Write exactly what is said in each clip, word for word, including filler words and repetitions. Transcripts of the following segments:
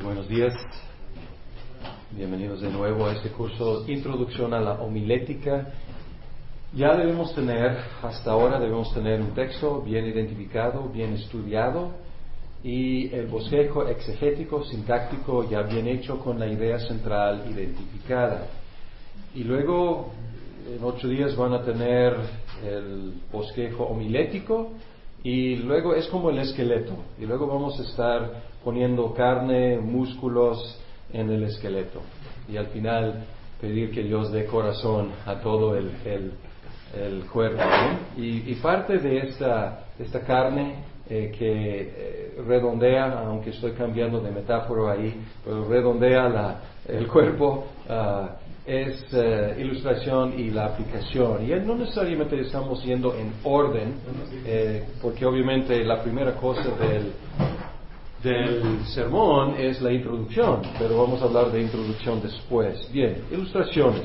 Buenos días, bienvenidos de nuevo a este curso Introducción a la Homilética. Ya debemos tener, hasta ahora debemos tener un texto bien identificado, bien estudiado y el bosquejo exegético, sintáctico ya bien hecho con la idea central identificada. Y luego en ocho días van a tener el bosquejo homilético y luego es como el esqueleto y luego vamos a estar poniendo carne, músculos en el esqueleto y al final pedir que Dios dé corazón a todo el, el, el cuerpo, ¿no? y, y parte de esta, esta carne eh, que eh, redondea, aunque estoy cambiando de metáfora ahí, pero redondea la, el cuerpo, uh, es uh, ilustración y la aplicación. Y no necesariamente estamos yendo en orden, eh, porque obviamente la primera cosa del, del sermón es la introducción, pero vamos a hablar de introducción después. Bien, ilustraciones.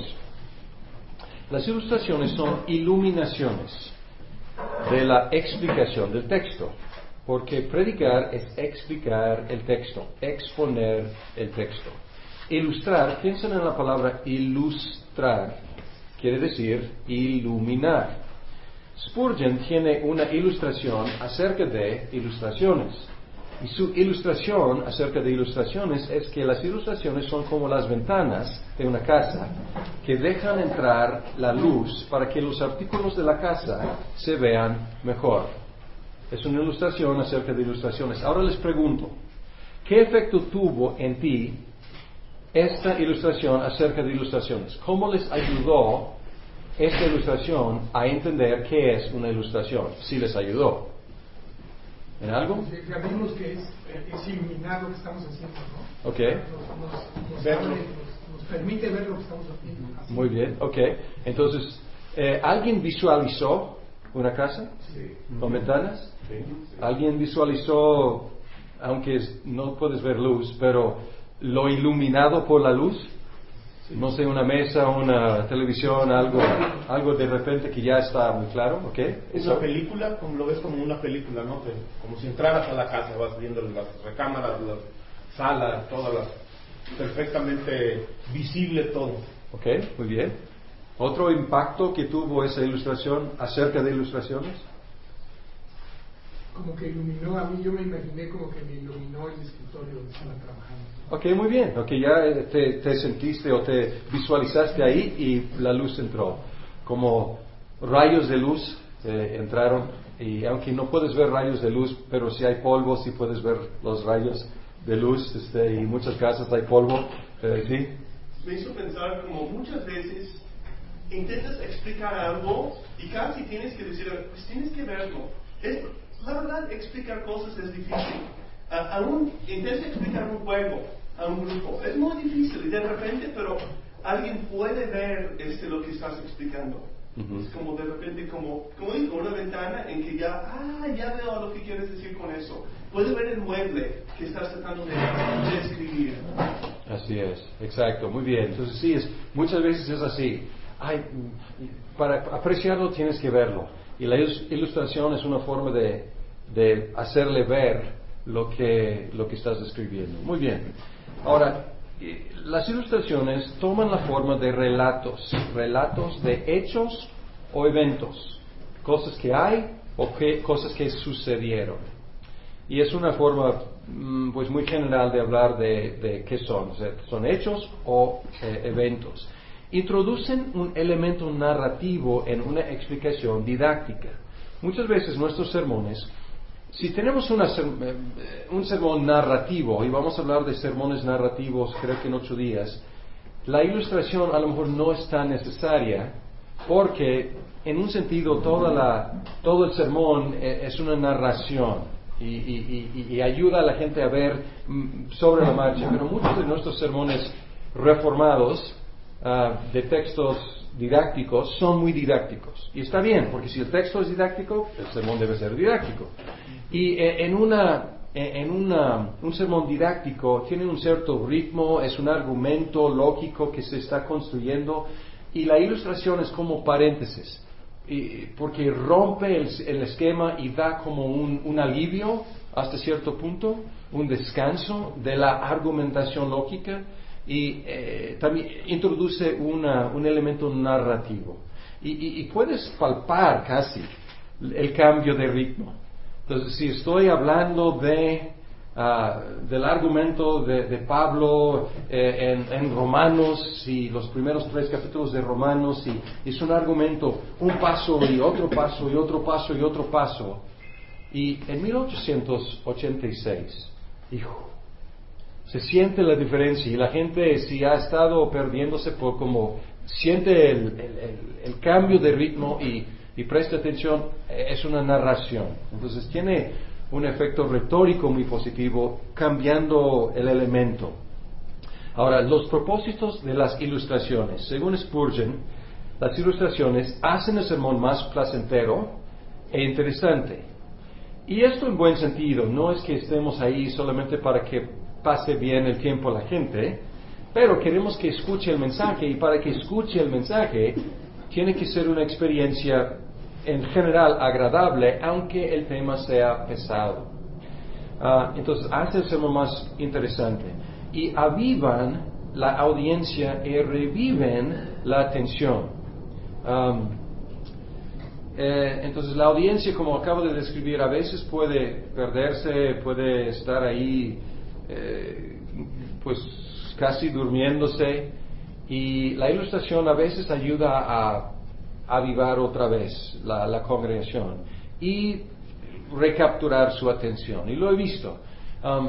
Las ilustraciones son iluminaciones de la explicación del texto, porque predicar es explicar el texto, exponer el texto. Ilustrar, piensen en la palabra ilustrar, quiere decir iluminar. Spurgeon tiene una ilustración acerca de ilustraciones. Y su ilustración acerca de ilustraciones es que las ilustraciones son como las ventanas de una casa que dejan entrar la luz para que los artículos de la casa se vean mejor. Es una ilustración acerca de ilustraciones. Ahora les pregunto, ¿qué efecto tuvo en ti esta ilustración acerca de ilustraciones? ¿Cómo les ayudó esta ilustración a entender qué es una ilustración? Si les ayudó. ¿En algo? Ya vimos que es, es iluminar lo que estamos haciendo, ¿no? Ok. Nos, nos, nos, abre, nos, nos permite ver lo que estamos haciendo. Así. Muy bien, ok. Entonces, eh, ¿alguien visualizó una casa? Sí. ¿Con ventanas? Sí. ¿Alguien visualizó, aunque no puedes ver luz, pero lo iluminado por la luz? Sí. No sé, una mesa, una televisión, algo, algo de repente que ya está muy claro, ¿ok? Una película, como lo ves como una película, ¿no? Que, como si entraras a la casa, vas viendo las recámaras, las salas, todas las, perfectamente visible todo. Ok, muy bien. ¿Otro impacto que tuvo esa ilustración acerca de ilustraciones? Como que iluminó, a mí yo me imaginé como que me iluminó el escritorio donde estaba trabajando. Ok, muy bien. Ok, ya te, te sentiste o te visualizaste ahí y la luz entró. Como rayos de luz eh, entraron, y aunque no puedes ver rayos de luz, pero si hay polvo, sí puedes ver los rayos de luz, este, y en muchas casas hay polvo, eh, ¿sí? Me hizo pensar como muchas veces intentas explicar algo y casi tienes que decir, pues tienes que verlo. Es, la verdad, explicar cosas es difícil. A, a un, intenta explicar un juego a un grupo. Es muy difícil y de repente, pero alguien puede ver este, lo que estás explicando. Uh-huh. Es como de repente, como, como digo, una ventana en que ya, ah, ya veo lo que quieres decir con eso. Puede ver el mueble que estás tratando de, de escribir. Así es, exacto, muy bien. Entonces sí, es, muchas veces es así. Ay, para apreciarlo tienes que verlo. Y la ilustración es una forma de, de hacerle ver lo que, lo que estás describiendo. Muy bien. Ahora, las ilustraciones toman la forma de relatos, relatos de hechos o eventos, cosas que hay o que, cosas que sucedieron. Y es una forma pues muy general de hablar de, de qué son, o sea, son hechos o eh, eventos. Introducen un elemento narrativo en una explicación didáctica. Muchas veces nuestros sermones, si tenemos una, un sermón narrativo, y vamos a hablar de sermones narrativos creo que en ocho días, la ilustración a lo mejor no es tan necesaria, porque en un sentido toda la, todo el sermón es una narración. Y, y, y, y ayuda a la gente a ver mm, sobre la marcha, pero muchos de nuestros sermones reformados uh, de textos didácticos son muy didácticos, y está bien, porque si el texto es didáctico, el sermón debe ser didáctico. Y eh, en una en una, un sermón didáctico tiene un cierto ritmo, es un argumento lógico que se está construyendo, y la ilustración es como paréntesis. Y, porque rompe el, el esquema y da como un, un alivio hasta cierto punto, un descanso de la argumentación lógica y eh, también introduce una, un elemento narrativo. Y, y, y puedes palpar casi el cambio de ritmo. Entonces, si estoy hablando de, uh, del argumento de, de Pablo eh, en, en Romanos y los primeros tres capítulos de Romanos, y es un argumento, un paso y otro paso y otro paso y otro paso. Y en mil ochocientos ochenta y seis, hijo, se siente la diferencia y la gente, si ha estado perdiéndose por como siente el, el, el, el cambio de ritmo y, y presta atención, es una narración. Entonces tiene un efecto retórico muy positivo, cambiando el elemento. Ahora, los propósitos de las ilustraciones. Según Spurgeon, las ilustraciones hacen el sermón más placentero e interesante. Y esto en buen sentido, no es que estemos ahí solamente para que pase bien el tiempo a la gente, pero queremos que escuche el mensaje, y para que escuche el mensaje tiene que ser una experiencia en general agradable, aunque el tema sea pesado. Uh, entonces hace el sermón más interesante y avivan la audiencia y reviven la atención. Um, eh, entonces la audiencia, como acabo de describir, a veces puede perderse, puede estar ahí eh, pues casi durmiéndose, y la ilustración a veces ayuda a avivar otra vez la, la congregación y recapturar su atención. Y lo he visto. Um,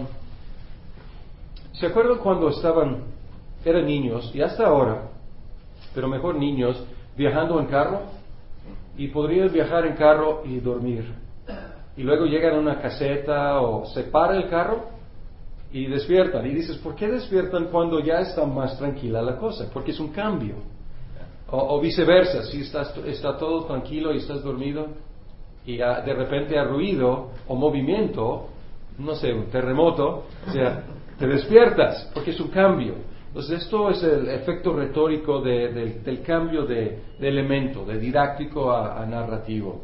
¿Se acuerdan cuando estaban, eran niños, y hasta ahora, pero mejor niños, viajando en carro? Y podrían viajar en carro y dormir. Y luego llegan a una caseta o se para el carro y despiertan. Y dices, ¿por qué despiertan cuando ya está más tranquila la cosa? Porque es un cambio. O, o viceversa, si estás, está todo tranquilo y estás dormido y a, de repente hay ruido o movimiento, no sé, un terremoto, o sea, te despiertas porque es un cambio. Entonces esto es el efecto retórico de, de, del cambio de, de elemento, de didáctico a, a narrativo.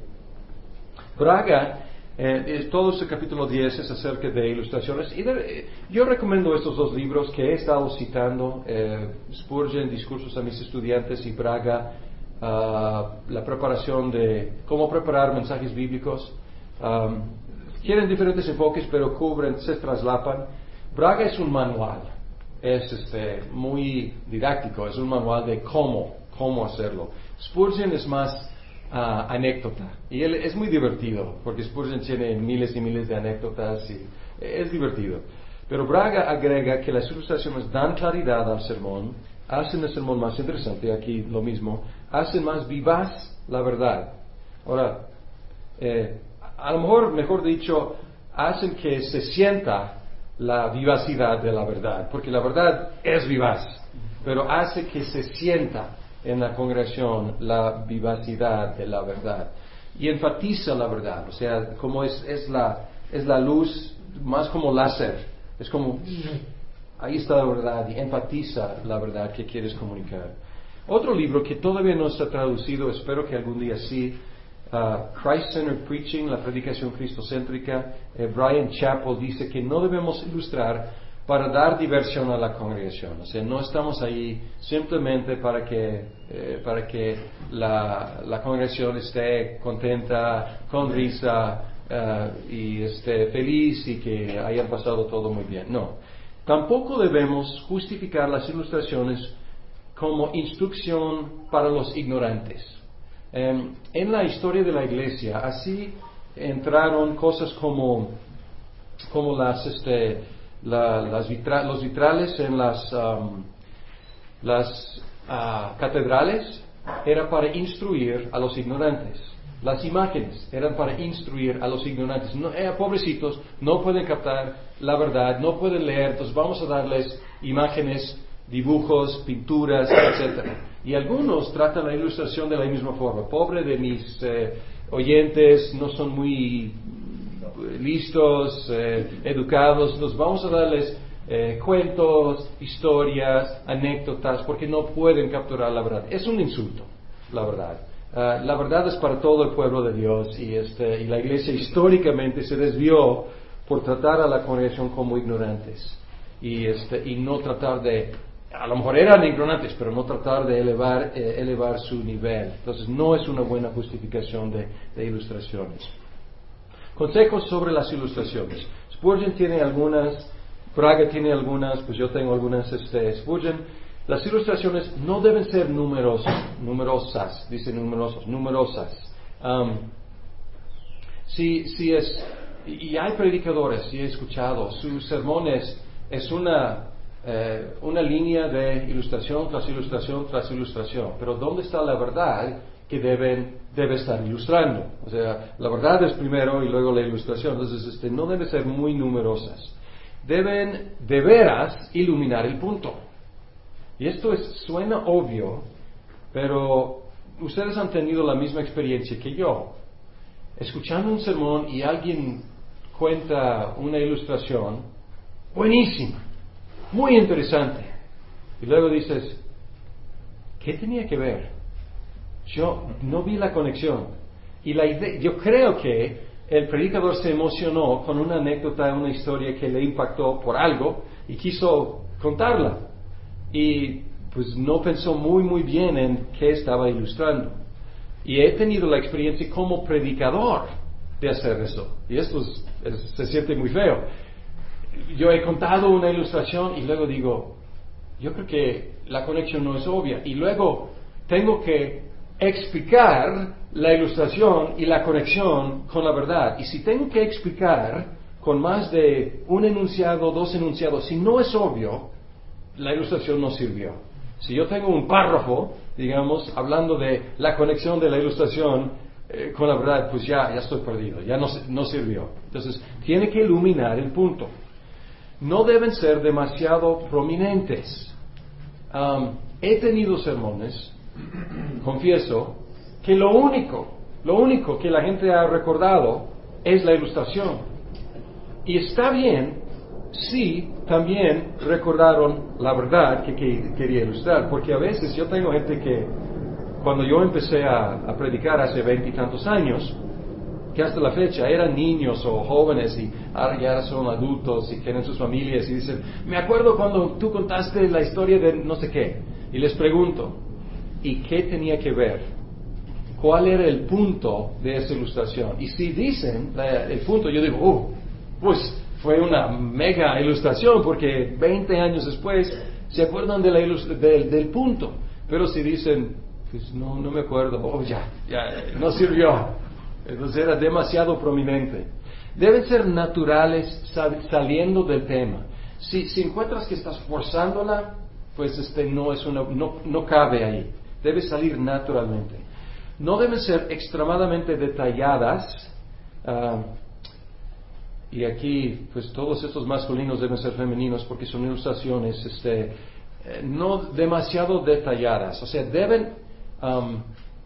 Braga, eh, todo este capítulo diez es acerca de ilustraciones, y de, eh, yo recomiendo estos dos libros que he estado citando, eh, Spurgeon, Discursos a mis estudiantes, y Braga, uh, la preparación de cómo preparar mensajes bíblicos. Um, tienen diferentes enfoques, pero cubren, se traslapan. Braga es un manual, es este, muy didáctico, es un manual de cómo, cómo hacerlo. Spurgeon es más Uh, anécdota, y él es muy divertido porque Spurgeon tiene miles y miles de anécdotas y es divertido, pero Braga agrega que las ilustraciones dan claridad al sermón, hacen el sermón más interesante, aquí lo mismo, hacen más vivaz la verdad. Ahora, eh, a lo mejor, mejor dicho, hacen que se sienta la vivacidad de la verdad, porque la verdad es vivaz, pero hace que se sienta en la congregación la vivacidad de la verdad y enfatiza la verdad, o sea, como es, es, la, es la luz, más como láser, es como ahí está la verdad, y enfatiza la verdad que quieres comunicar. Otro libro que todavía no está traducido, espero que algún día sí, uh, Christ-Centered Preaching, la predicación cristocéntrica. eh, Brian Chappell dice que no debemos ilustrar para dar diversión a la congregación, o sea, no estamos ahí simplemente para que eh, para que la, la congregación esté contenta, con risa uh, y esté feliz y que hayan pasado todo muy bien. No, tampoco debemos justificar las ilustraciones como instrucción para los ignorantes. Eh, en la historia de la iglesia así entraron cosas como como las este La, las vitra, los vitrales en las, um, las uh, catedrales eran para instruir a los ignorantes. Las imágenes eran para instruir a los ignorantes. No, eh, pobrecitos, no pueden captar la verdad, no pueden leer, entonces vamos a darles imágenes, dibujos, pinturas, etcétera. Y algunos tratan la ilustración de la misma forma. Pobre de mis eh, oyentes, no son muy listos, eh, educados, nos vamos a darles eh, cuentos, historias, anécdotas, porque no pueden capturar la verdad. Es un insulto, la verdad. Uh, la verdad es para todo el pueblo de Dios, y, este, y la iglesia históricamente se desvió por tratar a la congregación como ignorantes y, este, y no tratar de, a lo mejor eran ignorantes, pero no tratar de elevar, eh, elevar su nivel. Entonces no es una buena justificación de, de ilustraciones. Consejos sobre las ilustraciones. Spurgeon tiene algunas, Praga tiene algunas, pues yo tengo algunas. Este, Spurgeon, las ilustraciones no deben ser numerosas, numerosas, dice numerosos, numerosas. Um, si, si es, y hay predicadores, y he escuchado, sus sermones es una, eh, una línea de ilustración tras ilustración tras ilustración, pero ¿dónde está la verdad que deben, debe estar ilustrando? O sea, la verdad es primero y luego la ilustración. Entonces, este, no deben ser muy numerosas. Deben de veras iluminar el punto. Y esto es, suena obvio, pero ustedes han tenido la misma experiencia que yo. Escuchando un sermón y alguien cuenta una ilustración buenísima, muy interesante, y luego dices, ¿qué tenía que ver? Yo no vi la conexión. Y la idea, yo creo que el predicador se emocionó con una anécdota, una historia que le impactó por algo y quiso contarla. Y pues no pensó muy muy bien en qué estaba ilustrando. Y he tenido la experiencia como predicador de hacer eso. Y esto es, es, se siente muy feo. Yo he contado una ilustración y luego digo, yo creo que la conexión no es obvia. Y luego tengo que explicar la ilustración y la conexión con la verdad. Y si tengo que explicar con más de un enunciado, dos enunciados, si no es obvio, la ilustración no sirvió. Si yo tengo un párrafo, digamos, hablando de la conexión de la ilustración eh, con la verdad, pues ya, ya estoy perdido, ya no, no sirvió. Entonces, tiene que iluminar el punto. No deben ser demasiado prominentes. Um, he tenido sermones, confieso, que lo único, lo único que la gente ha recordado es la ilustración. Y está bien si también recordaron la verdad que, que quería ilustrar, porque a veces yo tengo gente que, cuando yo empecé a, a predicar hace veintitantos años, que hasta la fecha eran niños o jóvenes y ahora ya son adultos y tienen sus familias y dicen, me acuerdo cuando tú contaste la historia de no sé qué, y les pregunto, ¿y qué tenía que ver? ¿Cuál era el punto de esa ilustración? Y si dicen la, el punto, yo digo, oh, pues fue una mega ilustración, porque veinte años después se acuerdan de la ilust- del, del punto. Pero si dicen, pues no, no me acuerdo, oh, ya, ya, no sirvió. Entonces era demasiado prominente. Deben ser naturales sal, saliendo del tema. Si, si encuentras que estás forzándola, pues este no es una, no, no cabe ahí. Debe salir naturalmente. No deben ser extremadamente detalladas. Uh, y aquí, pues todos estos masculinos deben ser femeninos porque son ilustraciones, este, eh, no demasiado detalladas. O sea, deben, um,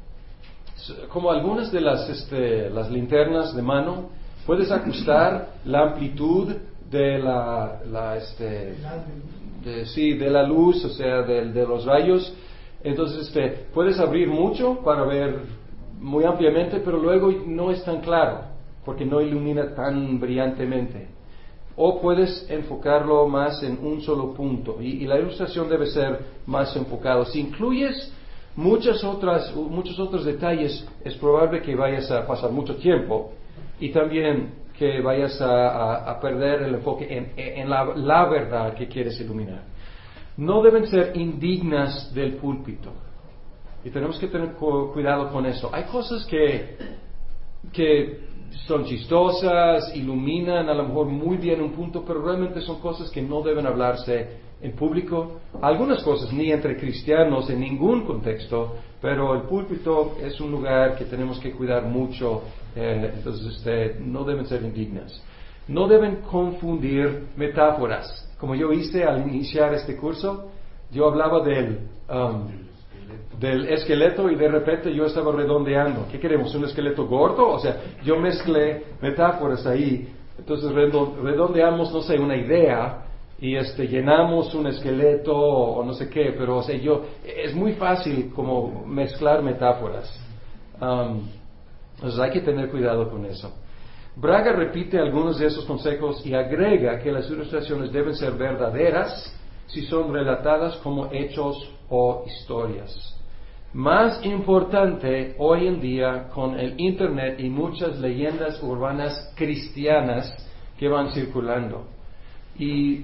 como algunas de las, este, las linternas de mano, puedes ajustar la amplitud de la, la este, de, sí, de la luz, o sea, de, de los rayos. Entonces, este, puedes abrir mucho para ver muy ampliamente, pero luego no es tan claro, porque no ilumina tan brillantemente. O puedes enfocarlo más en un solo punto, y, y la ilustración debe ser más enfocada. Si incluyes muchas otras, muchos otros detalles, es probable que vayas a pasar mucho tiempo, y también que vayas a, a, a perder el enfoque en, en la, la verdad que quieres iluminar. No deben ser indignas del púlpito. Y tenemos que tener cuidado con eso. Hay cosas que, que son chistosas, iluminan a lo mejor muy bien un punto, pero realmente son cosas que no deben hablarse en público. Algunas cosas ni entre cristianos en ningún contexto, pero el púlpito es un lugar que tenemos que cuidar mucho, eh, entonces este, no deben ser indignas. No deben confundir metáforas. Como yo hice al iniciar este curso, yo hablaba del, um, del esqueleto y de repente yo estaba redondeando. ¿Qué queremos? ¿Un esqueleto gordo? O sea, yo mezclé metáforas ahí. Entonces redondeamos, no sé, una idea y este, llenamos un esqueleto o no sé qué, pero o sea, yo, es muy fácil como mezclar metáforas. Um, entonces hay que tener cuidado con eso. Braga repite algunos de esos consejos y agrega que las ilustraciones deben ser verdaderas si son relatadas como hechos o historias. Más importante hoy en día con el Internet y muchas leyendas urbanas cristianas que van circulando. Y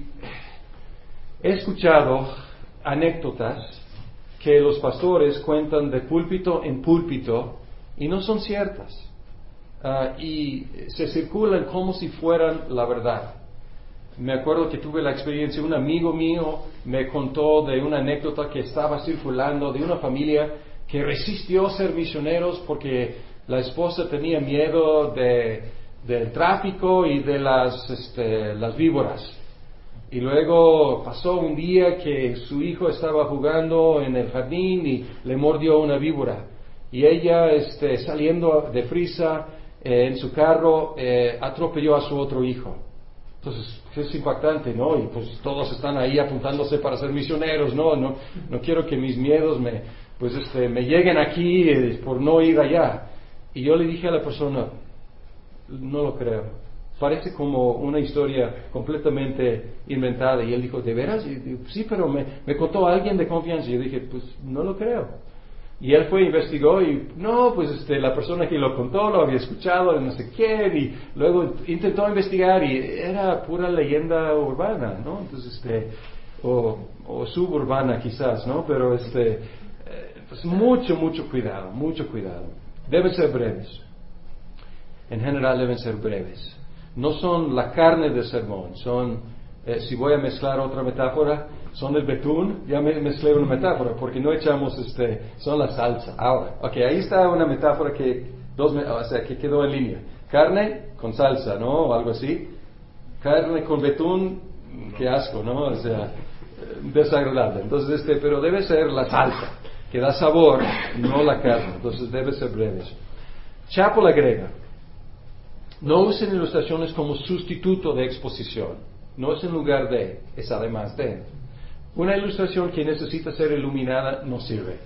he escuchado anécdotas que los pastores cuentan de púlpito en púlpito y no son ciertas. Uh, y se circulan como si fueran la verdad. Me acuerdo que tuve la experiencia, un amigo mío me contó de una anécdota que estaba circulando de una familia que resistió ser misioneros porque la esposa tenía miedo de, del tráfico y de las, este, las víboras. Y luego pasó un día que su hijo estaba jugando en el jardín y le mordió una víbora. Y ella, este, saliendo deprisa eh, en su carro, eh, atropelló a su otro hijo. Entonces, es impactante, ¿no? Y pues todos están ahí apuntándose para ser misioneros, ¿no? No, no quiero que mis miedos me, pues, este, me lleguen aquí eh, por no ir allá. Y yo le dije a la persona, no lo creo. Parece como una historia completamente inventada. Y él dijo, ¿de veras? Y digo, sí, pero me, me contó alguien de confianza. Y yo dije, pues no lo creo. Y él fue, investigó y, no, pues este, la persona que lo contó lo había escuchado de no sé quién. Y luego intentó investigar y era pura leyenda urbana, ¿no? Entonces, este, o, o suburbana quizás, ¿no? Pero este, eh, pues mucho, mucho cuidado, mucho cuidado. Deben ser breves. En general deben ser breves. No son la carne del sermón, son, eh, si voy a mezclar otra metáfora, son el betún. Ya me mezclé una metáfora, porque no echamos, este, son la salsa. Ahora, ok, ahí está una metáfora que, dos, o sea, que quedó en línea. Carne con salsa, ¿no? O algo así. Carne con betún, qué asco, ¿no? O sea, desagradable. Entonces, este, pero debe ser la salsa, que da sabor, no la carne. Entonces debe ser breves. Chapo agrega, no usen ilustraciones como sustituto de exposición. No es en lugar de, es además de. Una ilustración que necesita ser iluminada no sirve.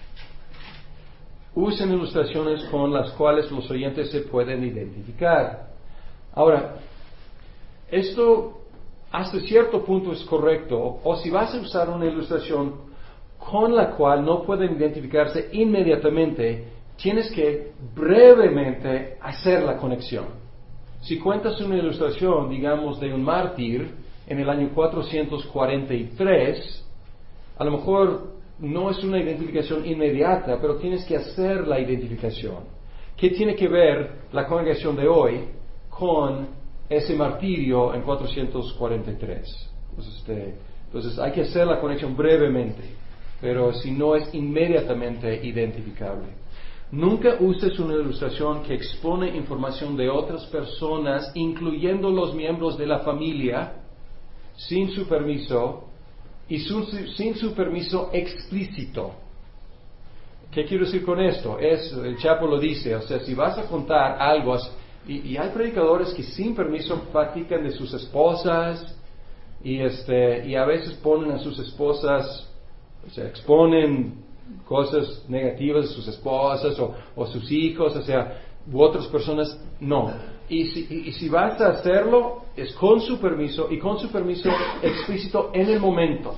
Usen ilustraciones con las cuales los oyentes se pueden identificar. Ahora, esto hasta cierto punto es correcto, o si vas a usar una ilustración con la cual no pueden identificarse inmediatamente, tienes que brevemente hacer la conexión. Si cuentas una ilustración, digamos, de un mártir en el año cuatrocientos cuarenta y tres, a lo mejor no es una identificación inmediata, pero tienes que hacer la identificación. ¿Qué tiene que ver la congregación de hoy con ese martirio en cuatrocientos cuarenta y tres? Entonces, este, entonces hay que hacer la conexión brevemente, pero si no es inmediatamente identificable. Nunca uses una ilustración que expone información de otras personas, incluyendo los miembros de la familia, sin su permiso y su, sin su permiso explícito. ¿Qué quiero decir con esto? Es, el Chapo lo dice, o sea, si vas a contar algo, y, y hay predicadores que sin permiso platican de sus esposas, y, este, y a veces ponen a sus esposas, o sea, exponen cosas negativas de sus esposas o, o sus hijos, o sea, u otras personas, no. Y si, y, y si vas a hacerlo, es con su permiso y con su permiso explícito en el momento.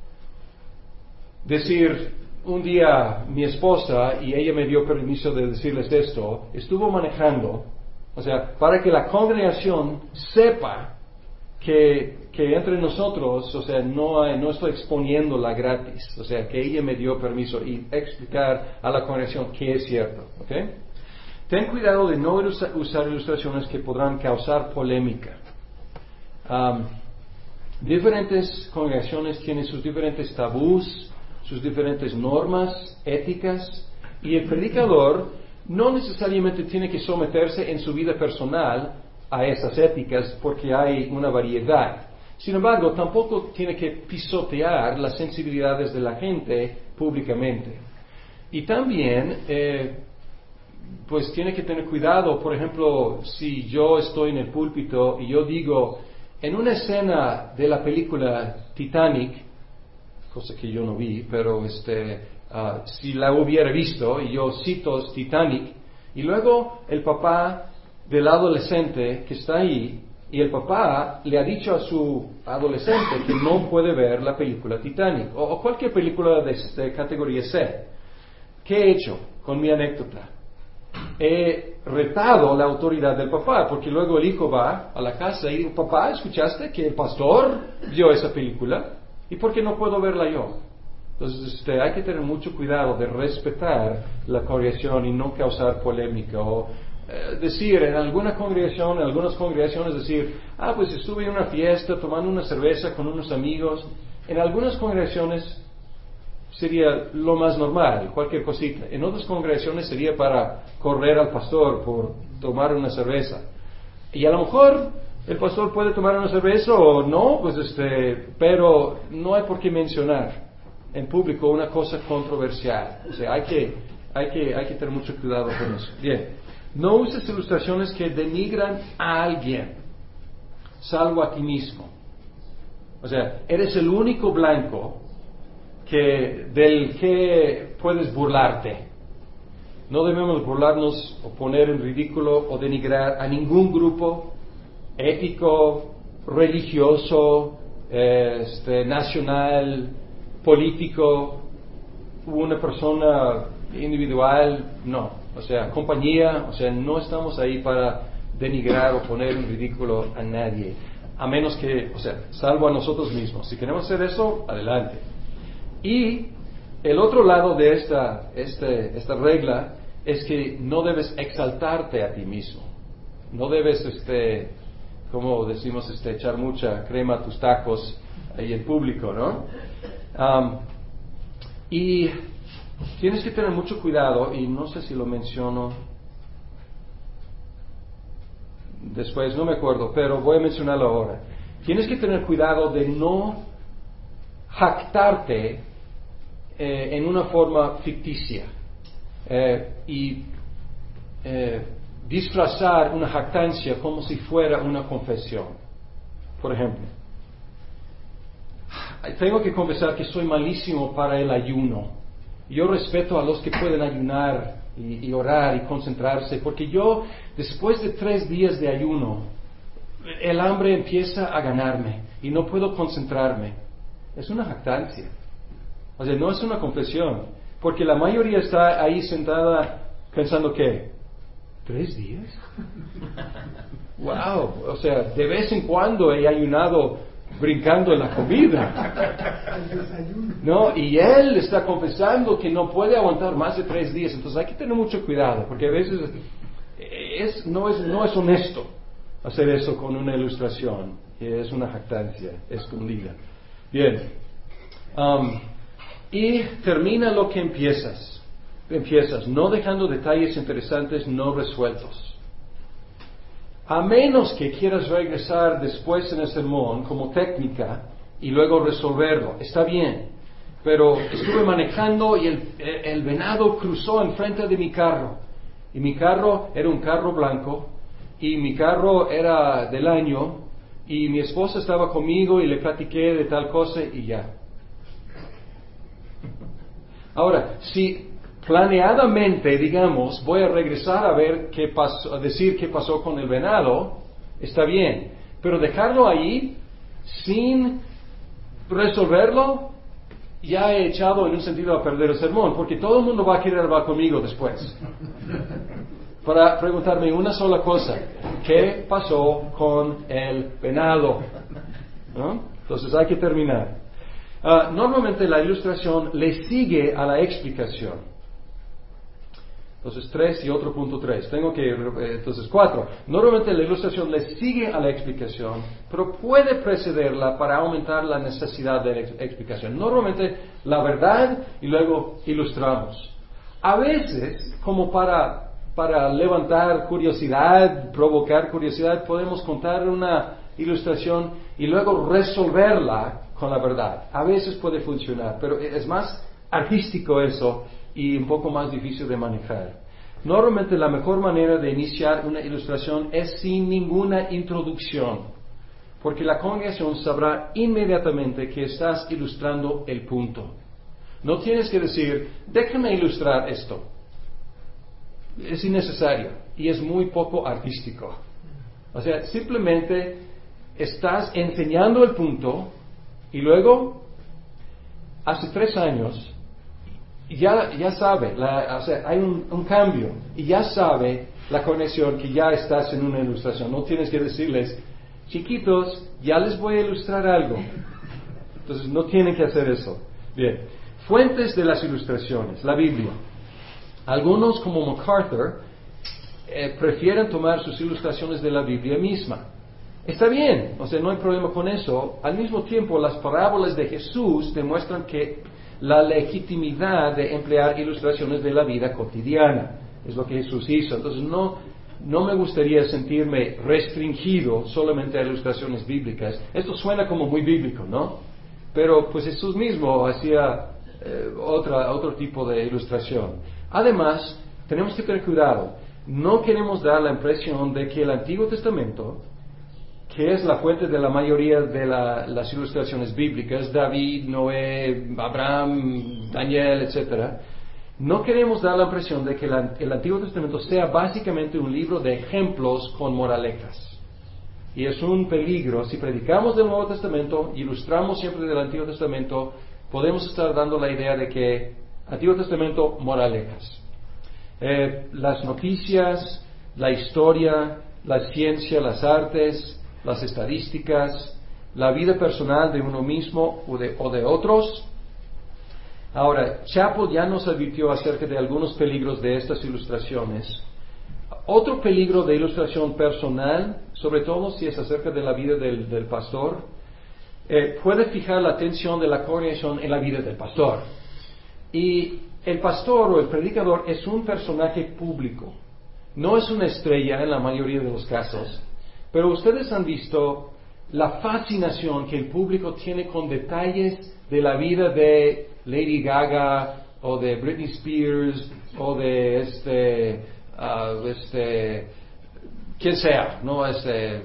Decir, un día mi esposa, y ella me dio permiso de decirles esto, estuvo manejando, o sea, para que la congregación sepa que, que entre nosotros, o sea, no, hay, no estoy exponiéndola gratis, o sea, que ella me dio permiso y explicar a la congregación que es cierto, ¿ok? Ten cuidado de no usar ilustraciones que podrán causar polémica. Um, diferentes congregaciones tienen sus diferentes tabús, sus diferentes normas éticas, y el predicador no necesariamente tiene que someterse en su vida personal a esas éticas porque hay una variedad. Sin embargo, tampoco tiene que pisotear las sensibilidades de la gente públicamente. Y también, eh, pues tiene que tener cuidado. Por ejemplo, si yo estoy en el púlpito y yo digo, en una escena de la película Titanic, cosa que yo no vi, pero este, uh, si la hubiera visto y yo cito Titanic, y luego el papá del adolescente que está ahí y el papá le ha dicho a su adolescente que no puede ver la película Titanic o, o cualquier película de, de categoría C. ¿Qué he hecho con mi anécdota? He retado la autoridad del papá, porque luego el hijo va a la casa y dice, papá, ¿escuchaste que el pastor vio esa película? ¿Y por qué no puedo verla yo? Entonces este, hay que tener mucho cuidado de respetar la congregación y no causar polémica o eh, decir en alguna congregación, en algunas congregaciones decir, ah, pues estuve en una fiesta tomando una cerveza con unos amigos. En algunas congregaciones sería lo más normal, cualquier cosita. En otras congregaciones sería para correr al pastor por tomar una cerveza. Y a lo mejor el pastor puede tomar una cerveza o no, pues este, pero no hay por qué mencionar en público una cosa controversial. O sea, hay que, hay que, hay que tener mucho cuidado con eso. Bien, no uses ilustraciones que denigran a alguien, salvo a ti mismo. O sea, eres el único blanco que, del que puedes burlarte. No debemos burlarnos o poner en ridículo o denigrar a ningún grupo ético, religioso, este, nacional, político, una persona individual, no. O sea, compañía, o sea, no estamos ahí para denigrar o poner en ridículo a nadie. A menos que, o sea, salvo a nosotros mismos. Si queremos hacer eso, adelante. Y el otro lado de esta, este, esta regla es que no debes exaltarte a ti mismo. No debes, este, como decimos, este, echar mucha crema a tus tacos ahí en público, ¿no? Um, y tienes que tener mucho cuidado, y no sé si lo menciono después, no me acuerdo, pero voy a mencionarlo ahora. Tienes que tener cuidado de no jactarte eh, en una forma ficticia eh, y eh, disfrazar una jactancia como si fuera una confesión. Por ejemplo, tengo que confesar que soy malísimo para el ayuno. Yo respeto a los que pueden ayunar y, y orar y concentrarse, porque yo, después de tres días de ayuno, el hambre empieza a ganarme y no puedo concentrarme. Es una jactancia. O sea, no es una confesión, porque la mayoría está ahí sentada pensando que, ¿tres días? ¡Wow! O sea, de vez en cuando he ayunado brincando en la comida. No, y él está confesando que no puede aguantar más de tres días. Entonces hay que tener mucho cuidado, porque a veces es, no, es, no es honesto hacer eso con una ilustración. Es una jactancia escondida. Bien. Um, y termina lo que empiezas. Empiezas, no dejando detalles interesantes no resueltos. A menos que quieras regresar después en el sermón como técnica y luego resolverlo, está bien. Pero estuve manejando y el, el venado cruzó enfrente de mi carro. Y mi carro era un carro blanco y mi carro era del año y mi esposa estaba conmigo y le platiqué de tal cosa y ya. Ahora, si planeadamente, digamos, voy a regresar a ver qué pasó, a decir qué pasó con el venado, está bien. Pero dejarlo ahí, sin resolverlo, ya he echado en un sentido a perder el sermón, porque todo el mundo va a querer hablar conmigo después. Para preguntarme una sola cosa, ¿qué pasó con el venado? ¿No? Entonces hay que terminar. Uh, normalmente la ilustración le sigue a la explicación. Entonces, tres y otro punto tres. Tengo que, eh, entonces, cuatro. Normalmente la ilustración le sigue a la explicación, pero puede precederla para aumentar la necesidad de la ex- explicación. Normalmente la verdad y luego ilustramos. A veces, como para, para levantar curiosidad, provocar curiosidad, podemos contar una ilustración y luego resolverla con la verdad. A veces puede funcionar, pero es más artístico eso y un poco más difícil de manejar. Normalmente la mejor manera de iniciar una ilustración es sin ninguna introducción, porque la congregación sabrá inmediatamente que estás ilustrando el punto. No tienes que decir, déjame ilustrar esto. es innecesario y es muy poco artístico. O sea, simplemente estás enseñando el punto y luego, hace tres años, ya, ya sabe, la, o sea, hay un, un cambio y ya sabe la conexión que ya estás en una ilustración. No tienes que decirles, chiquitos, ya les voy a ilustrar algo. Entonces no tienen que hacer eso. Bien, fuentes de las ilustraciones, la Biblia. Algunos, como MacArthur, eh, prefieren tomar sus ilustraciones de la Biblia misma. Está bien, o sea, no hay problema con eso. Al mismo tiempo, las parábolas de Jesús demuestran que la legitimidad de emplear ilustraciones de la vida cotidiana es lo que Jesús hizo. Entonces, no, no me gustaría sentirme restringido solamente a ilustraciones bíblicas. Esto suena como muy bíblico, ¿no? Pero, pues Jesús mismo hacía eh, otra, otro tipo de ilustración. Además, tenemos que tener cuidado. No queremos dar la impresión de que el Antiguo Testamento, que es la fuente de la mayoría de la, las ilustraciones bíblicas, David, Noé, Abraham, Daniel, etcétera, no queremos dar la impresión de que la, el Antiguo Testamento sea básicamente un libro de ejemplos con moralejas. Y es un peligro. Si predicamos del Nuevo Testamento, ilustramos siempre del Antiguo Testamento, podemos estar dando la idea de que Antiguo Testamento, moralejas. Eh, las noticias, la historia, la ciencia, las artes, las estadísticas, la vida personal de uno mismo o de, o de otros. Ahora, Chappell ya nos advirtió acerca de algunos peligros de estas ilustraciones. Otro peligro de ilustración personal, sobre todo si es acerca de la vida del, del pastor, eh, puede fijar la atención de la congregación en la vida del pastor. Y el pastor o el predicador es un personaje público, no es una estrella en la mayoría de los casos. Pero ustedes han visto la fascinación que el público tiene con detalles de la vida de Lady Gaga o de Britney Spears o de este, uh, este, quien sea, no este,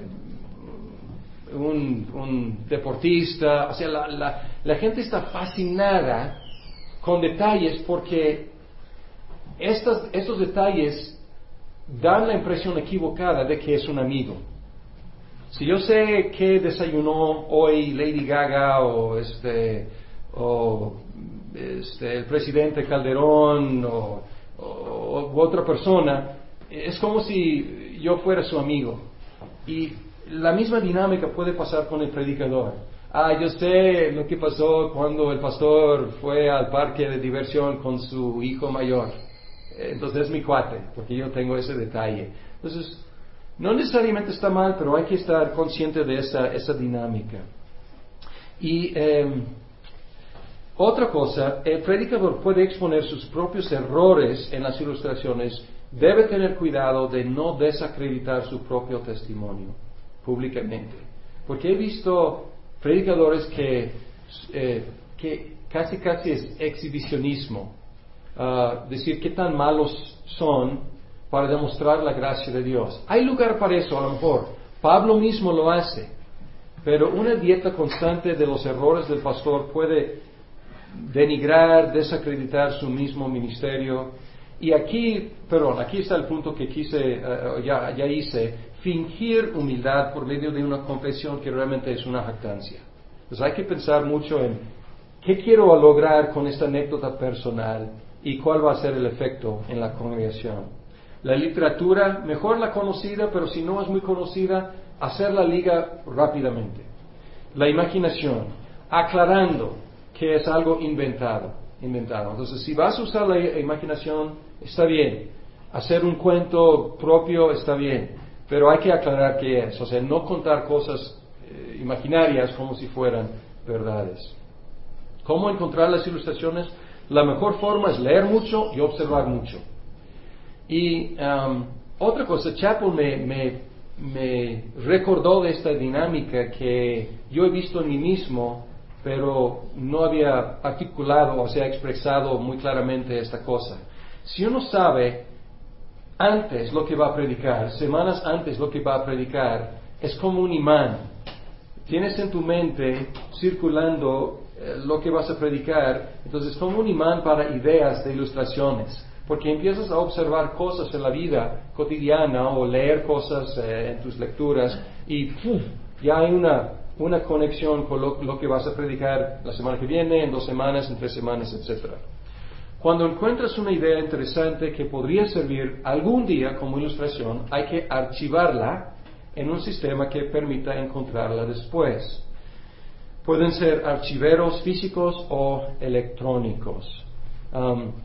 un, un deportista. O sea, la, la, la gente está fascinada con detalles porque estos, estos detalles dan la impresión equivocada de que es un amigo. Si yo sé qué desayunó hoy Lady Gaga o este o este el presidente Calderón o, o u otra persona, es como si yo fuera su amigo. Y la misma dinámica puede pasar con el predicador. Ah, yo sé lo que pasó cuando el pastor fue al parque de diversión con su hijo mayor. Entonces es mi cuate, porque yo tengo ese detalle. Entonces, no necesariamente está mal, pero hay que estar consciente de esa, esa dinámica. Y eh, otra cosa, el predicador puede exponer sus propios errores en las ilustraciones. Debe tener cuidado de no desacreditar su propio testimonio públicamente. Porque he visto predicadores que, eh, que casi casi es exhibicionismo. Uh, decir qué tan malos son para demostrar la gracia de Dios. Hay lugar para eso, a lo mejor. Pablo mismo lo hace. Pero una dieta constante de los errores del pastor puede denigrar, desacreditar su mismo ministerio. Y aquí, perdón, aquí está el punto que quise, uh, ya, ya hice, fingir humildad por medio de una confesión que realmente es una jactancia. Entonces hay que pensar mucho en qué quiero lograr con esta anécdota personal y cuál va a ser el efecto en la congregación. La literatura, mejor la conocida, pero si no es muy conocida, hacer la liga rápidamente. La imaginación, aclarando que es algo inventado, inventado. Entonces, si vas a usar la imaginación, está bien. Hacer un cuento propio está bien, pero hay que aclarar qué es. O sea, no contar cosas eh, imaginarias como si fueran verdades. ¿Cómo encontrar las ilustraciones? La mejor forma es leer mucho y observar mucho. Y um, otra cosa, Chappell me, me, me recordó de esta dinámica que yo he visto en mí mismo, pero no había articulado, o sea, expresado muy claramente esta cosa. Si uno sabe antes lo que va a predicar, semanas antes lo que va a predicar, es como un imán. Tienes en tu mente circulando eh, lo que vas a predicar, entonces como un imán para ideas de ilustraciones. porque empiezas a observar cosas en la vida cotidiana o leer cosas eh, en tus lecturas y ¡puf! Ya hay una, una conexión con lo, lo que vas a predicar la semana que viene, en dos semanas, en tres semanas, etcétera. Cuando encuentras una idea interesante que podría servir algún día como ilustración, hay que archivarla en un sistema que permita encontrarla después. Pueden ser archiveros físicos o electrónicos. Um,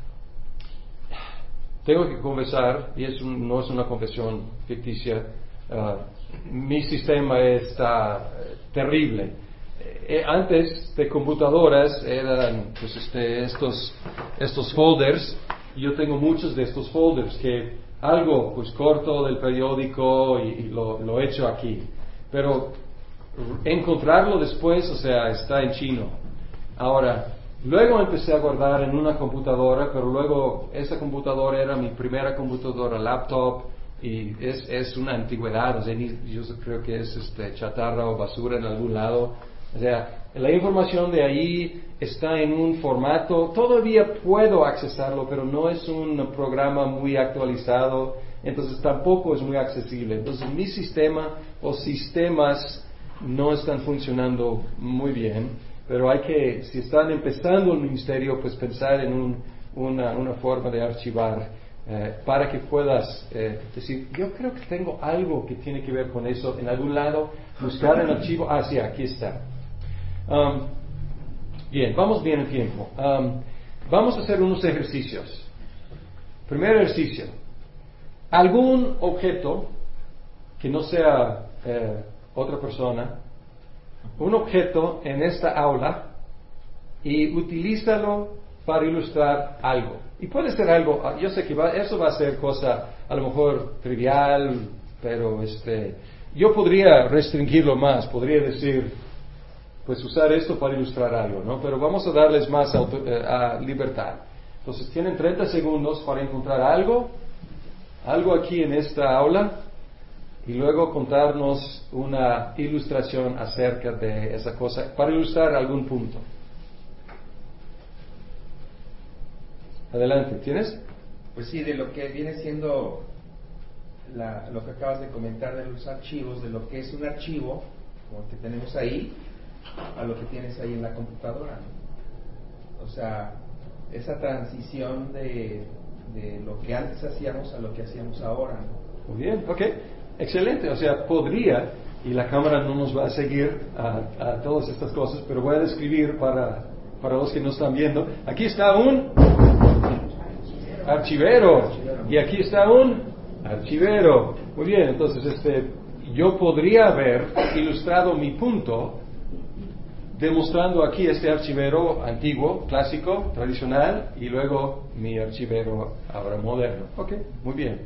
tengo que confesar, y es un, no es una confesión ficticia, uh, mi sistema está terrible. Eh, antes de computadoras eran pues, este, estos, estos folders, y yo tengo muchos de estos folders que algo pues corto del periódico y, y lo, lo echo aquí. Pero encontrarlo después, o sea, está en chino. Ahora, luego empecé a guardar en una computadora, pero luego esa computadora era mi primera computadora laptop y es, es una antigüedad, o sea, yo creo que es este, chatarra o basura en algún lado. O sea, la información de ahí está en un formato, todavía puedo accesarlo, pero no es un programa muy actualizado, entonces tampoco es muy accesible. Entonces mi sistema o sistemas no están funcionando muy bien, pero hay que, si están empezando el ministerio, pues pensar en un, una, una forma de archivar eh, para que puedas eh, decir, yo creo que tengo algo que tiene que ver con eso en algún lado, buscar en archivo, ah sí, aquí está. Um, bien, vamos bien en tiempo. Um, vamos a hacer unos ejercicios. Primer ejercicio, algún objeto que no sea eh, otra persona, un objeto en esta aula y utilízalo para ilustrar algo. Y puede ser algo, yo sé que va, eso va a ser cosa a lo mejor trivial, pero este, yo podría restringirlo más, podría decir, pues usar esto para ilustrar algo, ¿no? Pero vamos a darles más auto, eh, a libertad. Entonces tienen treinta segundos para encontrar algo, algo aquí en esta aula, y luego contarnos una ilustración acerca de esa cosa, para ilustrar algún punto. Adelante, ¿tienes? Pues sí, de lo que viene siendo la, lo que acabas de comentar de los archivos, de lo que es un archivo, como el que tenemos ahí, a lo que tienes ahí en la computadora, ¿no? O sea, esa transición de, de lo que antes hacíamos a lo que hacíamos ahora, ¿no? Muy bien, ok, excelente. O sea, podría, y la cámara no nos va a seguir a, a todas estas cosas, pero voy a describir para, para los que no están viendo. Aquí está un archivero, y aquí está un archivero. Muy bien, entonces este, yo podría haber ilustrado mi punto demostrando aquí este archivero antiguo, clásico, tradicional, y luego mi archivero ahora moderno. Ok, muy bien.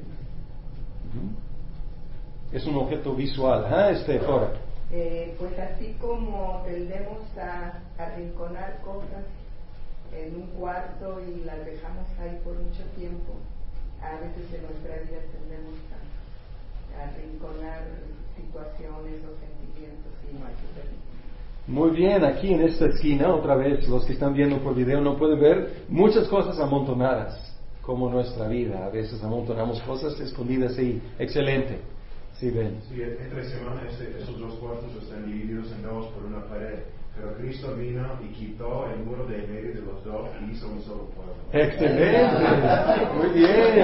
Uh-huh. Es un objeto visual. ¿Ah, este, Cora? Eh, pues así como tendemos a arrinconar cosas en un cuarto y las dejamos ahí por mucho tiempo, a veces en nuestra vida tendemos a, a arrinconar situaciones o sentimientos y no hay que permitir. Muy bien, aquí en esta esquina, otra vez, los que están viendo por video no pueden ver muchas cosas amontonadas, como nuestra vida. A veces amontonamos cosas escondidas y excelente. Sí, ven. Sí, entre semanas esos dos cuartos están divididos en dos por una pared, pero Cristo vino y quitó el muro de en medio de los dos y hizo un solo pueblo. Excelente, muy bien.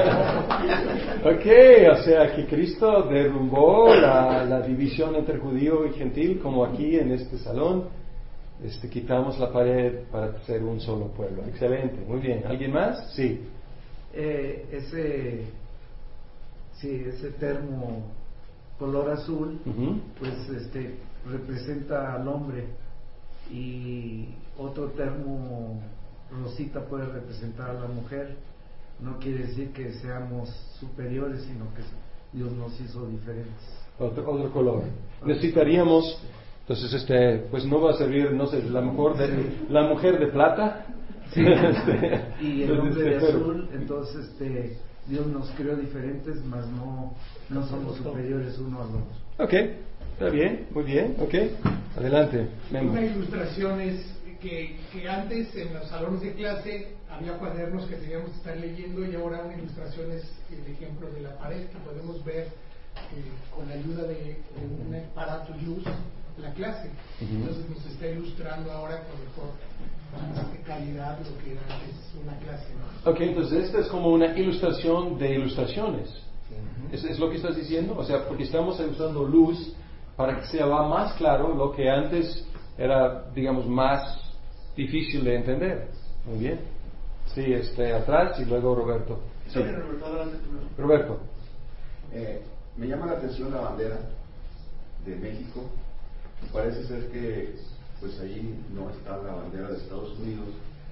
Ok, o sea que Cristo derrumbó la, la división entre judío y gentil, como aquí en este salón. Este, quitamos la pared para ser un solo pueblo. Excelente, muy bien. ¿Alguien más? Sí. Eh, ese, sí, ese termo color azul, uh-huh. pues este representa al hombre, y otro termo rosita puede representar a la mujer. No quiere decir que seamos superiores, sino que Dios nos hizo diferentes. Otro, otro color. Necesitaríamos, entonces, este, pues no va a servir, no sé, la mujer de, la mujer de plata. Sí. este, y el hombre de azul, entonces este, Dios nos creó diferentes, mas no, no somos superiores uno al otro. Ok, está bien, muy bien, ok. Adelante. Memo. Una ilustración es que, que antes en los salones de clase había cuadernos que teníamos que estar leyendo y ahora una ilustración es el ejemplo de la pared que podemos ver eh, con la ayuda de, de un aparato luz la clase. Entonces nos está ilustrando ahora con mejor calidad lo que era antes una clase, ¿no? Ok, entonces esta es como una ilustración de ilustraciones. ¿Es, es lo que estás diciendo? O sea, porque estamos usando luz para que sea más claro lo que antes era, digamos, más difícil de entender. Muy bien. Sí, este, atrás y luego Roberto. Sí. Roberto. Eh, me llama la atención la bandera de México. Parece ser que pues allí no está la bandera de Estados Unidos.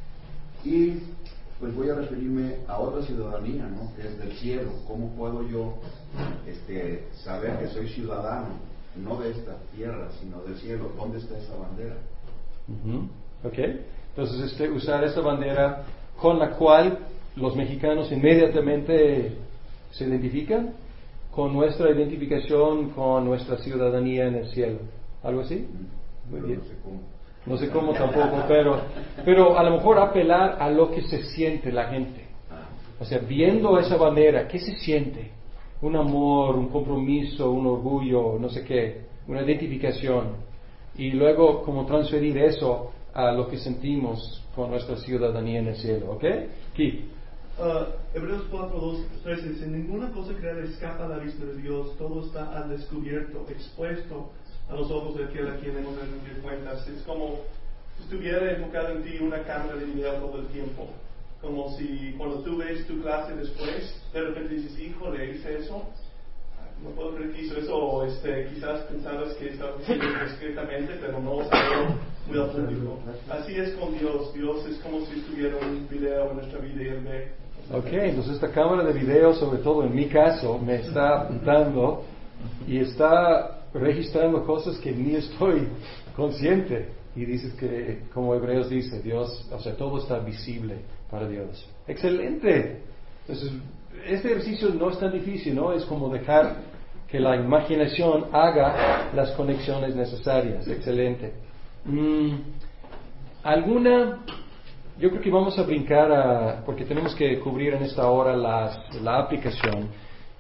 Y pues voy a referirme a otra ciudadanía, ¿no? Que es del cielo. ¿Cómo puedo yo este, saber que soy ciudadano, no de esta tierra, sino del cielo? ¿Dónde está esa bandera? Uh-huh. Ok. Entonces, este, usar esta bandera con la cual los mexicanos inmediatamente se identifican con nuestra identificación con nuestra ciudadanía en el cielo. ¿Algo así? Muy bien. No sé cómo. No sé cómo tampoco, pero, pero a lo mejor apelar a lo que se siente la gente. O sea, viendo esa bandera, ¿qué se siente? Un amor, un compromiso, un orgullo, no sé qué, una identificación. Y luego, como transferir eso a lo que sentimos con nuestra ciudadanía en el cielo, ¿ok? Keith. Uh, Hebreos cuatro, dos, tres dice: ninguna cosa creada escapa a la vista de Dios, todo está al descubierto, expuesto a los ojos de aquel a quien hemos de rendir cuentas. Es como si estuviera enfocado en ti una cámara de video todo el tiempo. Como si cuando tú ves tu clase después, de repente dices, híjole, hice eso. No puedo creer que hizo eso, o este, quizás pensabas que estaba haciendo discretamente, pero no salió muy al público. Así es con Dios. Dios es como si estuviera un video en nuestra vida y Él ve. Ok, entonces esta cámara de video, sobre todo en mi caso, me está apuntando y está registrando cosas que ni estoy consciente. Y dices que, como Hebreos dice, Dios, o sea, todo está visible para Dios. ¡Excelente! Entonces, este ejercicio no es tan difícil, ¿no? Es como dejar que la imaginación haga las conexiones necesarias. Excelente. Mm, ¿Alguna? Yo creo que vamos a brincar a, porque tenemos que cubrir en esta hora las, la aplicación.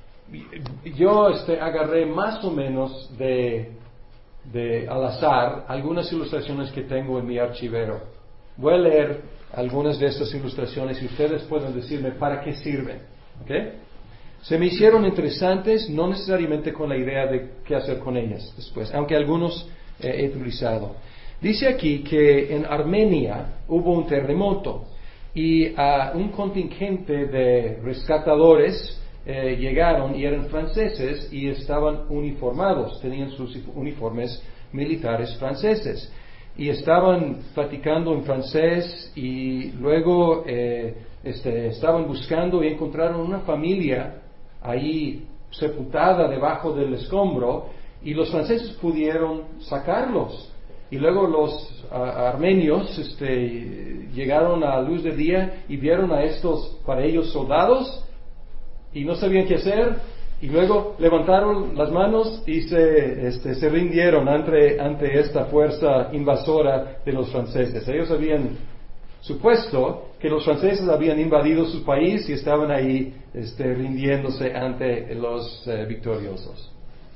Yo este, agarré más o menos de, de al azar algunas ilustraciones que tengo en mi archivero. Voy a leer algunas de estas ilustraciones y ustedes pueden decirme para qué sirven. ¿Okay? Se me hicieron interesantes, no necesariamente con la idea de qué hacer con ellas después, aunque algunos eh, he utilizado. Dice aquí que en Armenia hubo un terremoto y uh, un contingente de rescatadores eh, llegaron y eran franceses y estaban uniformados, tenían sus uniformes militares franceses y estaban platicando en francés y luego eh, este, estaban buscando y encontraron una familia ahí sepultada debajo del escombro y los franceses pudieron sacarlos. Y luego los uh, armenios este, llegaron a la luz del día y vieron a estos, para ellos, soldados y no sabían qué hacer y luego levantaron las manos y se, este, se rindieron ante, ante esta fuerza invasora de los franceses. Ellos habían supuesto que los franceses habían invadido su país y estaban ahí este, rindiéndose ante los eh, victoriosos.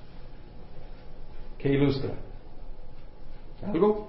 ¿Qué ilustra? ¿Algo?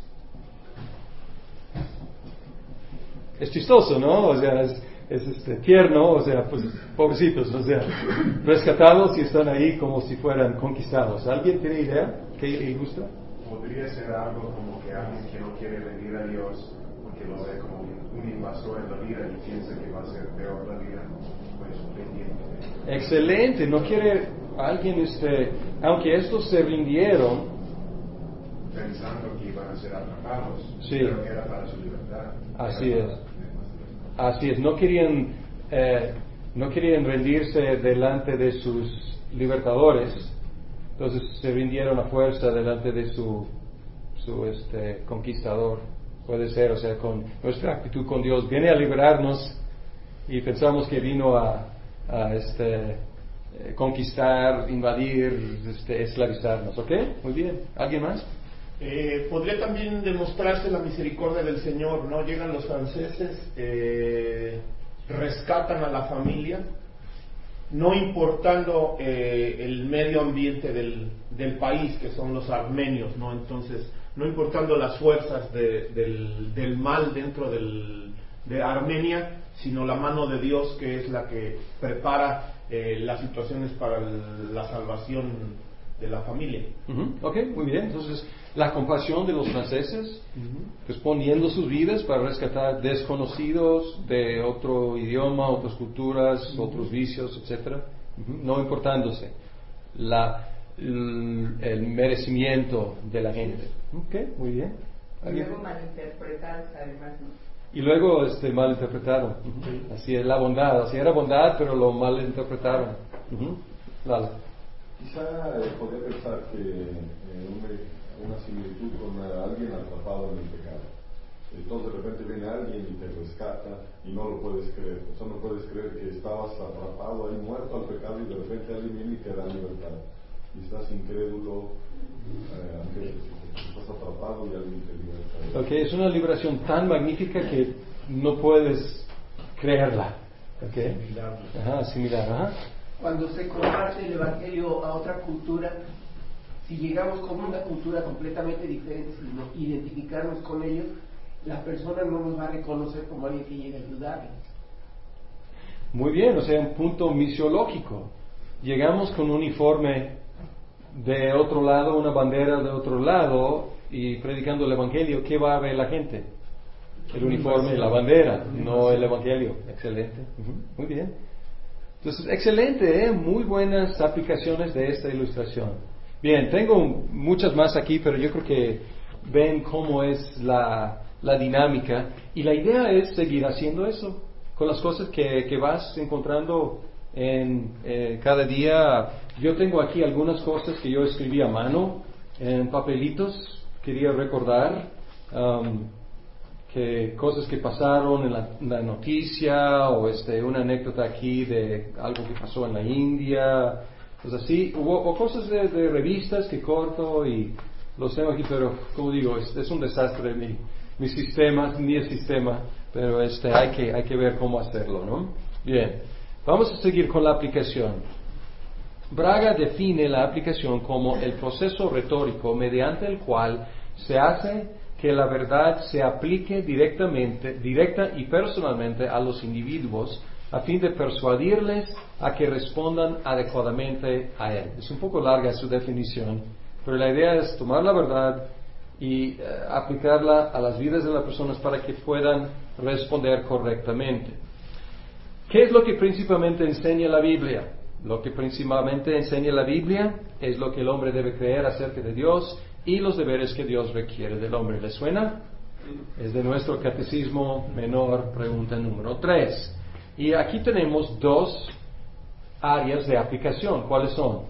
Es chistoso, ¿no? O sea, es, es este, tierno, o sea, pues pobrecitos, o sea, rescatados y están ahí como si fueran conquistados. ¿Alguien tiene idea? ¿Qué ilustra? Podría ser algo como que alguien que no quiere venir a Dios porque lo ve como un invasor en la vida y piensa que va a ser peor la vida, pues pendiente. Excelente, no quiere alguien, este, aunque estos se rindieron, pensando que iban a ser atrapados, sí, pero que era para su libertad. Así es. Así es. No querían, eh, no querían rendirse delante de sus libertadores, entonces se rindieron a fuerza delante de su, su este, conquistador. Puede ser, o sea, con nuestra actitud con Dios viene a liberarnos y pensamos que vino a, a este, eh, conquistar, invadir, este, esclavizarnos. ¿Ok? Muy bien. ¿Alguien más? Eh, podría también demostrarse la misericordia del Señor, ¿no? Llegan los franceses, eh, rescatan a la familia, no importando eh, el medio ambiente del, del país, que son los armenios, ¿no? Entonces, no importando las fuerzas de, del, del mal dentro del, de Armenia, sino la mano de Dios, que es la que prepara eh, las situaciones para el, la salvación de la familia. Uh-huh. Ok, muy bien. Entonces, la compasión de los franceses, uh-huh, pues poniendo sus vidas para rescatar desconocidos de otro idioma, otras culturas, uh-huh, otros vicios, etcétera, uh-huh, no importándose la, el, el merecimiento de la gente. Ok, muy bien. Y luego malinterpretados además, ¿no? Y luego este, malinterpretaron. Uh-huh. Así es la bondad, así era bondad, pero lo malinterpretaron. Uh-huh. Vale. Quizá eh, podría pensar que eh, una, una similitud con alguien atrapado en el pecado. Entonces de repente viene alguien y te rescata y no lo puedes creer. O sea, no puedes creer que estabas atrapado ahí, muerto al pecado, y de repente alguien viene y te da libertad. Y estás incrédulo, eh, aunque estás atrapado y alguien te liberta. Ok, es una liberación tan magnífica que no puedes creerla. Ok. Ajá, similar, ajá. Cuando se comparte el Evangelio a otra cultura, si llegamos con una cultura completamente diferente, si identificarnos con ellos, la persona no nos va a reconocer como alguien que llega a ayudarles. Muy bien, o sea, un punto misiológico. Llegamos con un uniforme de otro lado, una bandera de otro lado, y predicando el Evangelio, ¿qué va a ver la gente? El uniforme, la bandera, no el Evangelio. Excelente. Uh-huh. Muy bien. Entonces, excelente, ¿eh? Muy buenas aplicaciones de esta ilustración. Bien, tengo muchas más aquí, pero yo creo que ven cómo es la, la dinámica. Y la idea es seguir haciendo eso, con las cosas que, que vas encontrando en eh, cada día. Yo tengo aquí algunas cosas que yo escribí a mano, en papelitos, quería recordar. Um, que cosas que pasaron en la, la noticia, o este una anécdota aquí de algo que pasó en la India, pues así, hubo, o cosas de, de revistas que corto y los tengo aquí, pero como digo, es, es un desastre mi, mi sistema, mi el sistema, pero este hay que, hay que ver cómo hacerlo, ¿no? Bien, vamos a seguir con la aplicación. Braga define la aplicación como el proceso retórico mediante el cual se hace que la verdad se aplique directamente, directa y personalmente a los individuos a fin de persuadirles a que respondan adecuadamente a él. Es un poco larga su definición, pero la idea es tomar la verdad y uh, aplicarla a las vidas de las personas para que puedan responder correctamente. ¿Qué es lo que principalmente enseña la Biblia? Lo que principalmente enseña la Biblia es lo que el hombre debe creer acerca de Dios y los deberes que Dios requiere del hombre. ¿Les suena? Es de nuestro catecismo menor, pregunta número tres. Y aquí tenemos dos áreas de aplicación. ¿Cuáles son?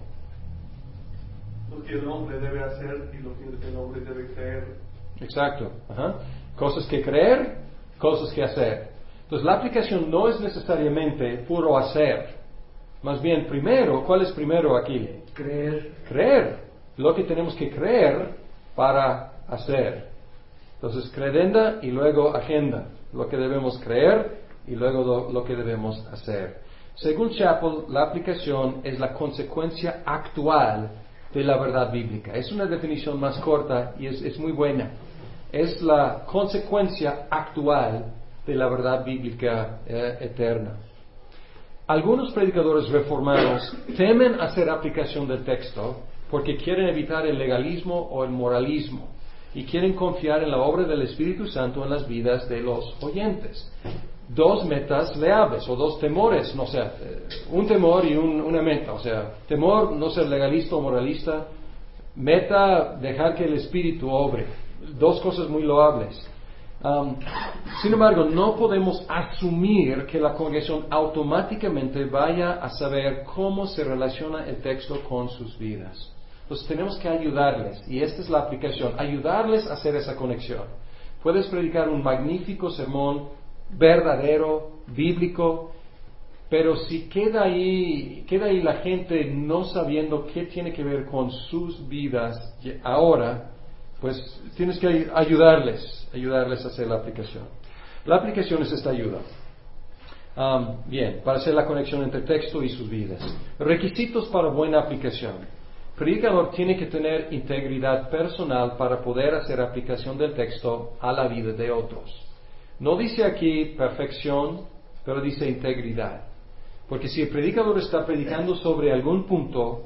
Lo que el hombre debe hacer y lo que el hombre debe creer. Exacto. Ajá. Cosas que creer, cosas que hacer. Entonces la aplicación no es necesariamente puro hacer. Más bien, primero, ¿cuál es primero aquí? Creer. Creer. Lo que tenemos que creer para hacer. Entonces, credenda y luego agenda. Lo que debemos creer y luego lo, lo que debemos hacer. Según Chappell, la aplicación es la consecuencia actual de la verdad bíblica. Es una definición más corta y es, es muy buena. Es la consecuencia actual de la verdad bíblica eh, eterna. Algunos predicadores reformados temen hacer aplicación del texto porque quieren evitar el legalismo o el moralismo y quieren confiar en la obra del Espíritu Santo en las vidas de los oyentes. Dos metas leables o dos temores, no sé, un temor y un, una meta, o sea, temor no ser legalista o moralista, meta dejar que el Espíritu obre, dos cosas muy loables. Um, sin embargo, no podemos asumir que la congregación automáticamente vaya a saber cómo se relaciona el texto con sus vidas. Entonces tenemos que ayudarles, y esta es la aplicación, ayudarles a hacer esa conexión. Puedes predicar un magnífico sermón, verdadero, bíblico, pero si queda ahí, queda ahí la gente no sabiendo qué tiene que ver con sus vidas ahora, pues tienes que ayudarles, ayudarles a hacer la aplicación. La aplicación es esta ayuda. Um, bien, para hacer la conexión entre texto y sus vidas. Requisitos para buena aplicación. El predicador tiene que tener integridad personal para poder hacer aplicación del texto a la vida de otros. No dice aquí perfección, pero dice integridad. Porque si el predicador está predicando sobre algún punto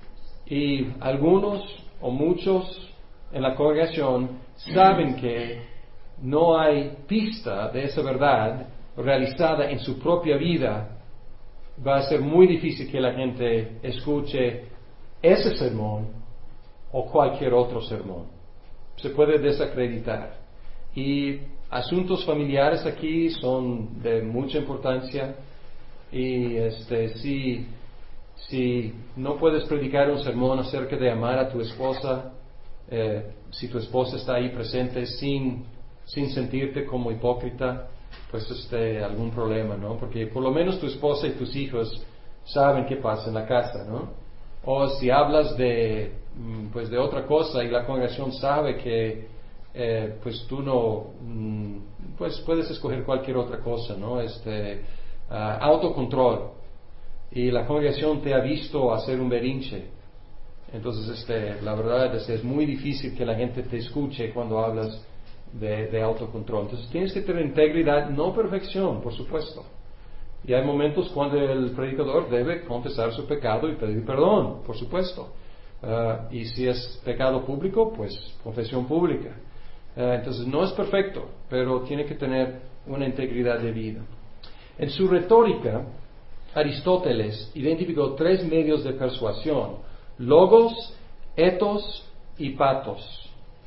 y algunos o muchos en la congregación saben que no hay pista de esa verdad realizada en su propia vida, va a ser muy difícil que la gente escuche ese sermón o cualquier otro sermón. Se puede desacreditar. Y asuntos familiares aquí son de mucha importancia. Y este, si, si no puedes predicar un sermón acerca de amar a tu esposa, eh, si tu esposa está ahí presente sin, sin sentirte como hipócrita, pues este, algún problema, ¿no? Porque por lo menos tu esposa y tus hijos saben qué pasa en la casa, ¿no? O si hablas de, pues de otra cosa y la congregación sabe que, eh, pues tú no, pues puedes escoger cualquier otra cosa, ¿no? Este, uh, autocontrol. Y la congregación te ha visto hacer un berrinche. Entonces, este, la verdad es, es muy difícil que la gente te escuche cuando hablas de, de autocontrol. Entonces, tienes que tener integridad, no perfección, por supuesto. Y hay momentos cuando el predicador debe confesar su pecado y pedir perdón, por supuesto. Uh, y si es pecado público, pues confesión pública. Uh, entonces, no es perfecto, pero tiene que tener una integridad de vida. En su retórica, Aristóteles identificó tres medios de persuasión: logos, etos y patos.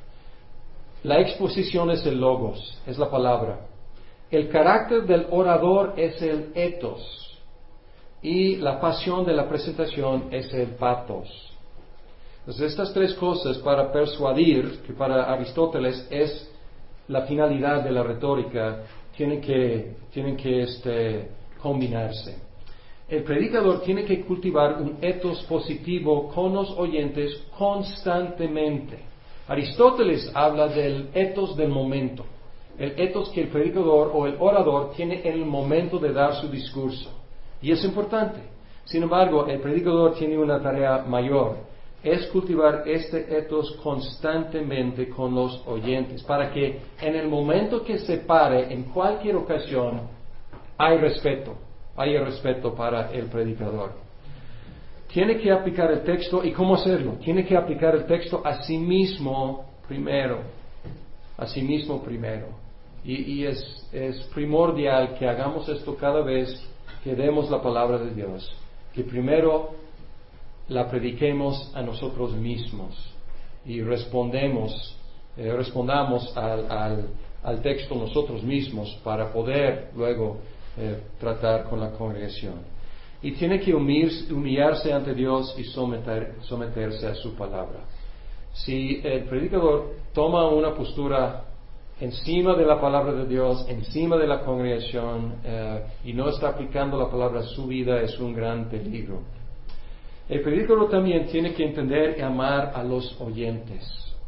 La exposición es el logos, es la palabra. El carácter del orador es el etos. Y la pasión de la presentación es el patos. Entonces, estas tres cosas para persuadir, que para Aristóteles es la finalidad de la retórica, tienen que, tienen que este, combinarse. El predicador tiene que cultivar un etos positivo con los oyentes constantemente. Aristóteles habla del etos del momento, el etos que el predicador o el orador tiene en el momento de dar su discurso. Y es importante. Sin embargo, el predicador tiene una tarea mayor, es cultivar este etos constantemente con los oyentes, para que en el momento que se pare, en cualquier ocasión, hay respeto. Hay respeto para el predicador. Tiene que aplicar el texto. ¿Y cómo hacerlo? Tiene que aplicar el texto a sí mismo primero. A sí mismo primero. Y, y es, es primordial que hagamos esto cada vez que demos la palabra de Dios. Que primero la prediquemos a nosotros mismos. Y respondemos, eh, respondamos al, al, al texto nosotros mismos para poder luego Eh, tratar con la congregación. Y tiene que humir, humillarse ante Dios y someter, someterse a su palabra. Si el predicador toma una postura encima de la palabra de Dios, encima de la congregación, eh, y no está aplicando la palabra a su vida, es un gran peligro. El predicador también tiene que entender y amar a los oyentes.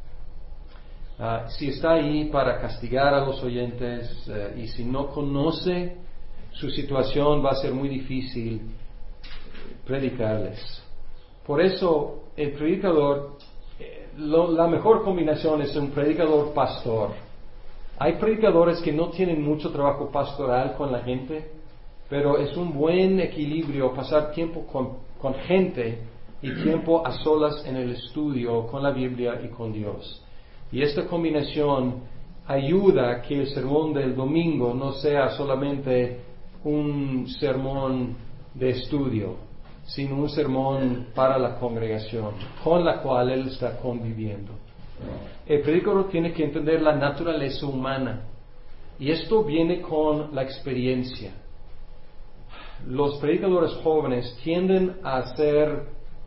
Uh, si está ahí para castigar a los oyentes uh, y si no conoce su situación, va a ser muy difícil predicarles. Por eso el predicador, eh, lo, la mejor combinación es un predicador pastor. Hay predicadores que no tienen mucho trabajo pastoral con la gente, pero es un buen equilibrio pasar tiempo con, con gente y tiempo a solas en el estudio con la Biblia y con Dios. Y esta combinación ayuda a que el sermón del domingo no sea solamente un sermón de estudio, sino un sermón para la congregación, con la cual él está conviviendo. El predicador tiene que entender la naturaleza humana, y esto viene con la experiencia. Los predicadores jóvenes tienden a hacer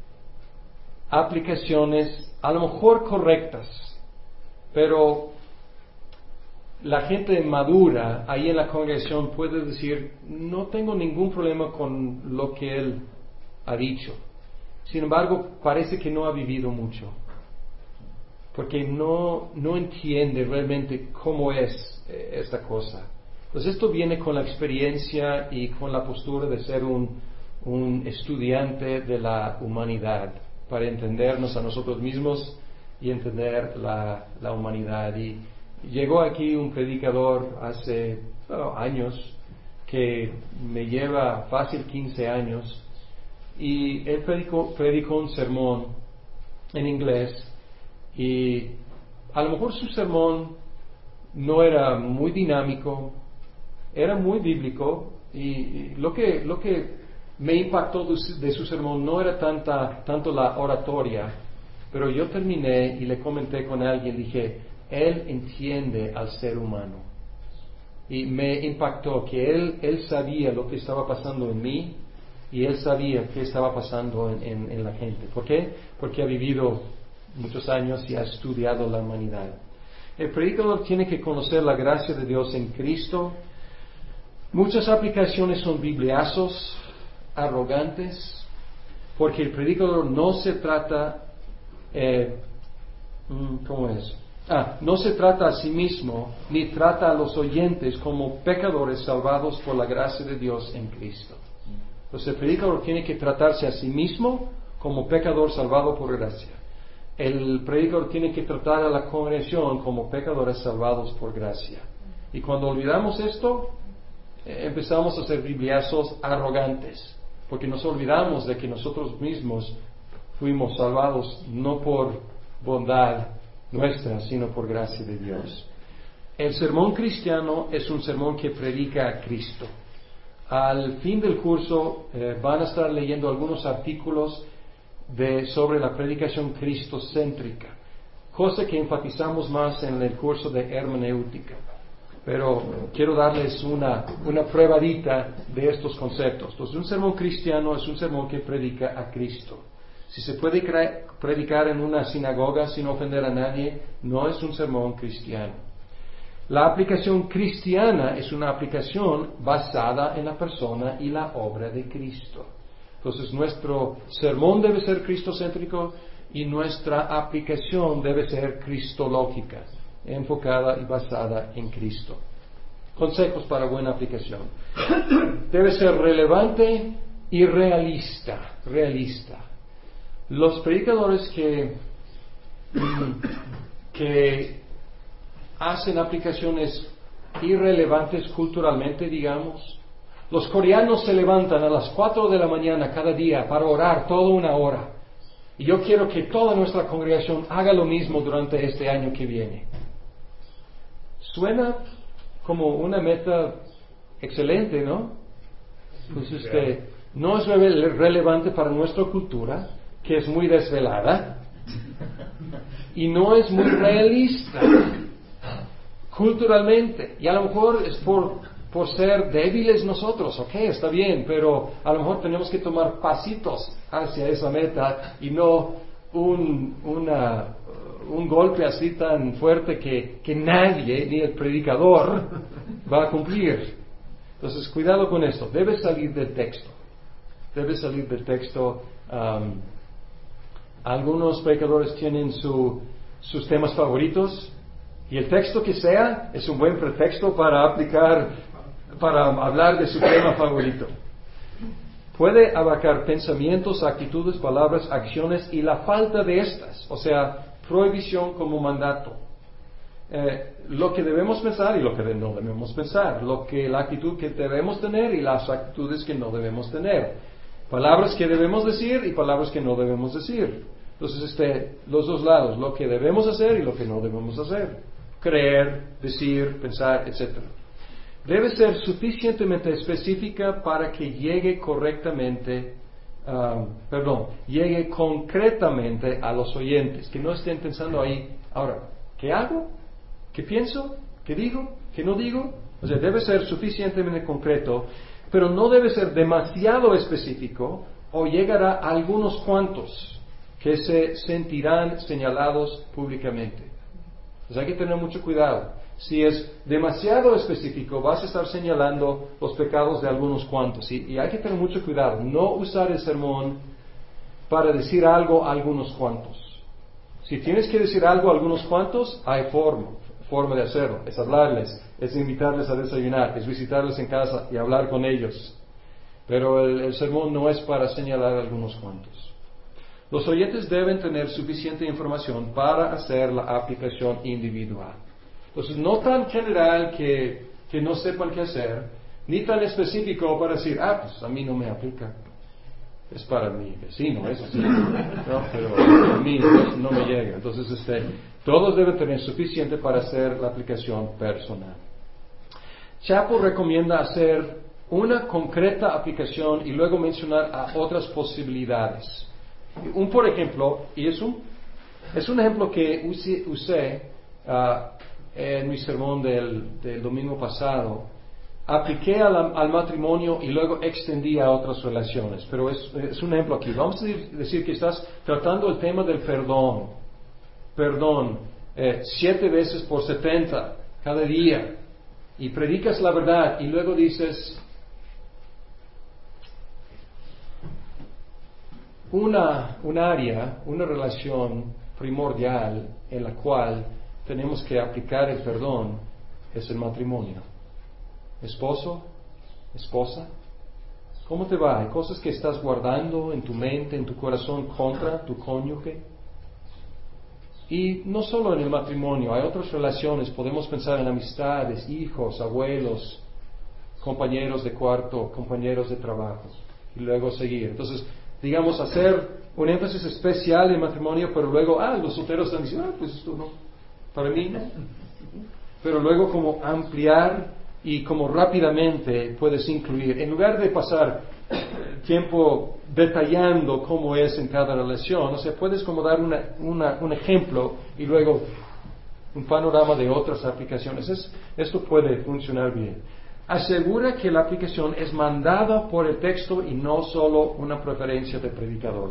aplicaciones a lo mejor correctas, pero la gente madura ahí en la congregación puede decir, no tengo ningún problema con lo que él ha dicho. Sin embargo, parece que no ha vivido mucho. porque no, no entiende realmente cómo es eh, esta cosa. Pues esto viene con la experiencia y con la postura de ser un, un estudiante de la humanidad, para entendernos a nosotros mismos y entender la, la humanidad. Y llegó aquí un predicador hace bueno, años, que me lleva fácil quince años, y él predicó, predicó un sermón en inglés, y a lo mejor su sermón no era muy dinámico, era muy bíblico, y, y lo que, lo que me impactó de su, de su sermón no era tanta, tanto la oratoria, pero yo terminé y le comenté con alguien, dije, él entiende al ser humano. Y me impactó que él, él sabía lo que estaba pasando en mí, y él sabía qué estaba pasando en, en, en la gente. ¿Por qué? Porque ha vivido muchos años y ha estudiado la humanidad. El predicador tiene que conocer la gracia de Dios en Cristo. Muchas aplicaciones son bibliazos arrogantes, porque el predicador no se trata, eh, ¿cómo es? Ah, no se trata a sí mismo, ni trata a los oyentes como pecadores salvados por la gracia de Dios en Cristo. Entonces el predicador tiene que tratarse a sí mismo como pecador salvado por gracia. El predicador tiene que tratar a la congregación como pecadores salvados por gracia. Y cuando olvidamos esto, eh, empezamos a ser bibliazos arrogantes, porque nos olvidamos de que nosotros mismos fuimos salvados no por bondad nuestra, sino por gracia de Dios. El sermón cristiano es un sermón que predica a Cristo. Al fin del curso eh, van a estar leyendo algunos artículos de, sobre la predicación cristocéntrica, cosa que enfatizamos más en el curso de hermenéutica. Pero quiero darles una, una probadita de estos conceptos. Entonces, un sermón cristiano es un sermón que predica a Cristo. Si se puede predicar en una sinagoga sin ofender a nadie, no es un sermón cristiano. La aplicación cristiana es una aplicación basada en la persona y la obra de Cristo. Entonces, nuestro sermón debe ser cristocéntrico y nuestra aplicación debe ser cristológica, enfocada y basada en Cristo. Consejos para buena aplicación. Debe ser relevante y realista. Realista. Los predicadores que, que hacen aplicaciones irrelevantes culturalmente, digamos, los coreanos se levantan a las cuatro de la mañana cada día para orar toda una hora. Y yo quiero que toda nuestra congregación haga lo mismo durante este año que viene. Suena como una meta excelente, ¿no? Pues este, no es rele- relevante para nuestra cultura, que es muy desvelada, y no es muy realista culturalmente, y a lo mejor es por, por ser débiles nosotros, ok, está bien, pero a lo mejor tenemos que tomar pasitos hacia esa meta y no un, una, un golpe así tan fuerte que, que nadie, ni el predicador, va a cumplir. Entonces, cuidado con esto, debe salir del texto, debe salir del texto. Um, Algunos predicadores tienen su, sus temas favoritos, y el texto que sea es un buen pretexto para aplicar, para hablar de su tema favorito. Puede abarcar pensamientos, actitudes, palabras, acciones y la falta de estas, o sea, prohibición como mandato. Eh, lo que debemos pensar y lo que no debemos pensar, lo que, la actitud que debemos tener y las actitudes que no debemos tener. Palabras que debemos decir y palabras que no debemos decir. Entonces, este, los dos lados, lo que debemos hacer y lo que no debemos hacer. Creer, decir, pensar, etcétera. Debe ser suficientemente específica para que llegue correctamente, um, perdón, llegue concretamente a los oyentes, que no estén pensando ahí, ahora, ¿qué hago? ¿Qué pienso? ¿Qué digo? ¿Qué no digo? O sea, debe ser suficientemente concreto, pero no debe ser demasiado específico o llegará a algunos cuantos que se sentirán señalados públicamente. Entonces hay que tener mucho cuidado. Si es demasiado específico, vas a estar señalando los pecados de algunos cuantos. Y, y hay que tener mucho cuidado. No usar el sermón para decir algo a algunos cuantos, Si tienes que decir algo a algunos cuantos, hay forma, forma de hacerlo. Es hablarles, es invitarles a desayunar, es visitarles en casa y hablar con ellos. Pero el, el sermón no es para señalar a algunos cuantos. Los oyentes deben tener suficiente información para hacer la aplicación individual. Entonces, no tan general que, que no sepan qué hacer, ni tan específico para decir, ah, pues a mí no me aplica. Es para mi vecino, eso sí, ¿no? Pero a mí no, no me llega. Entonces, este, todos deben tener suficiente para hacer la aplicación personal. Chapo recomienda hacer una concreta aplicación y luego mencionar a otras posibilidades. Un por ejemplo, y es un, es un ejemplo que usé, usé uh, en mi sermón del, del domingo pasado. Apliqué al, al matrimonio y luego extendí a otras relaciones, pero es, es un ejemplo aquí. Vamos a decir que estás tratando el tema del perdón. Perdón, eh, siete veces por setenta cada día, y predicas la verdad, y luego dices, una, un área, una relación primordial en la cual tenemos que aplicar el perdón es el matrimonio. Esposo, esposa, ¿cómo te va? ¿Hay cosas que estás guardando en tu mente, en tu corazón contra tu cónyuge? Y no solo en el matrimonio, hay otras relaciones, podemos pensar en amistades, hijos, abuelos, compañeros de cuarto, compañeros de trabajo, y luego seguir. Entonces, digamos, hacer un énfasis especial en matrimonio, pero luego, ah, los solteros están diciendo, ah, pues esto no, para mí no. Pero luego como ampliar y como rápidamente puedes incluir, en lugar de pasar tiempo detallando cómo es en cada relación, o sea, puedes como dar una, una, un ejemplo y luego un panorama de otras aplicaciones. Es, esto puede funcionar bien. Asegura que la aplicación es mandada por el texto y no solo una preferencia del predicador.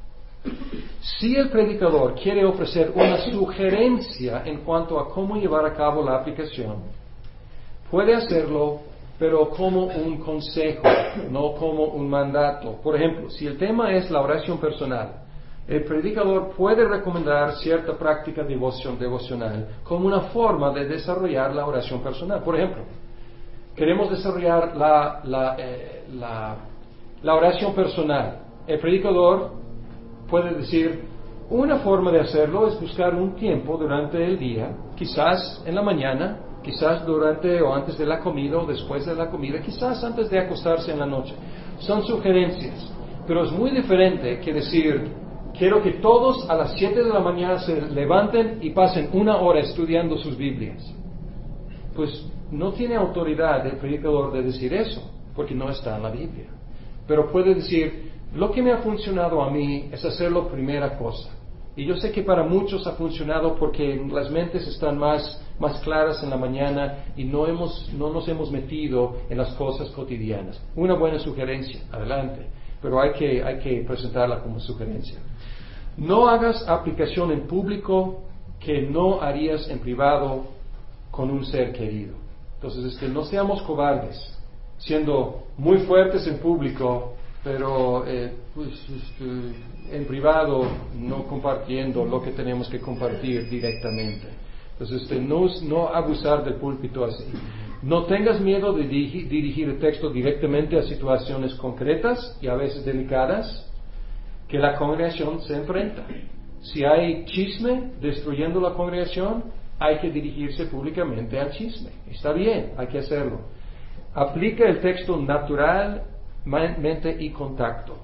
Si el predicador quiere ofrecer una sugerencia en cuanto a cómo llevar a cabo la aplicación, puede hacerlo, pero como un consejo, no como un mandato. Por ejemplo, si el tema es la oración personal, el predicador puede recomendar cierta práctica de devoción, devocional como una forma de desarrollar la oración personal. Por ejemplo, queremos desarrollar la, la, eh, la, la oración personal. El predicador puede decir, una forma de hacerlo es buscar un tiempo durante el día, quizás en la mañana, quizás durante o antes de la comida o después de la comida, quizás antes de acostarse en la noche. Son sugerencias, pero es muy diferente que decir, quiero que todos a las siete de la mañana se levanten y pasen una hora estudiando sus Biblias. Pues no tiene autoridad el predicador de decir eso, porque no está en la Biblia. Pero puede decir, lo que me ha funcionado a mí es hacerlo primera cosa. Y yo sé que para muchos ha funcionado porque las mentes están más, más claras en la mañana y no, hemos, no nos hemos metido en las cosas cotidianas. Una buena sugerencia, adelante, pero hay que, hay que presentarla como sugerencia. No hagas aplicación en público que no harías en privado con un ser querido. Entonces, este, no seamos cobardes, siendo muy fuertes en público, pero eh, pues, este, en privado no compartiendo lo que tenemos que compartir directamente. Entonces, este, no, no abusar del púlpito así. No tengas miedo de dirigir, dirigir el texto directamente a situaciones concretas y a veces delicadas que la congregación se enfrenta. Si hay chisme destruyendo la congregación, hay que dirigirse públicamente al chisme. Está bien, hay que hacerlo. Aplica el texto natural mente y contacto.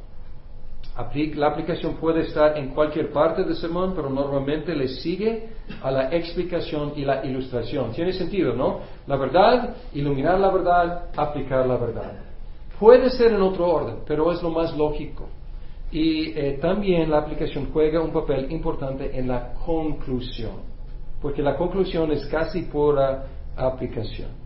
La aplicación puede estar en cualquier parte del sermón, pero normalmente le sigue a la explicación y la ilustración. Tiene sentido, ¿no? La verdad, iluminar la verdad, aplicar la verdad. Puede ser en otro orden, pero es lo más lógico. Y eh, también la aplicación juega un papel importante en la conclusión, porque la conclusión es casi pura aplicación.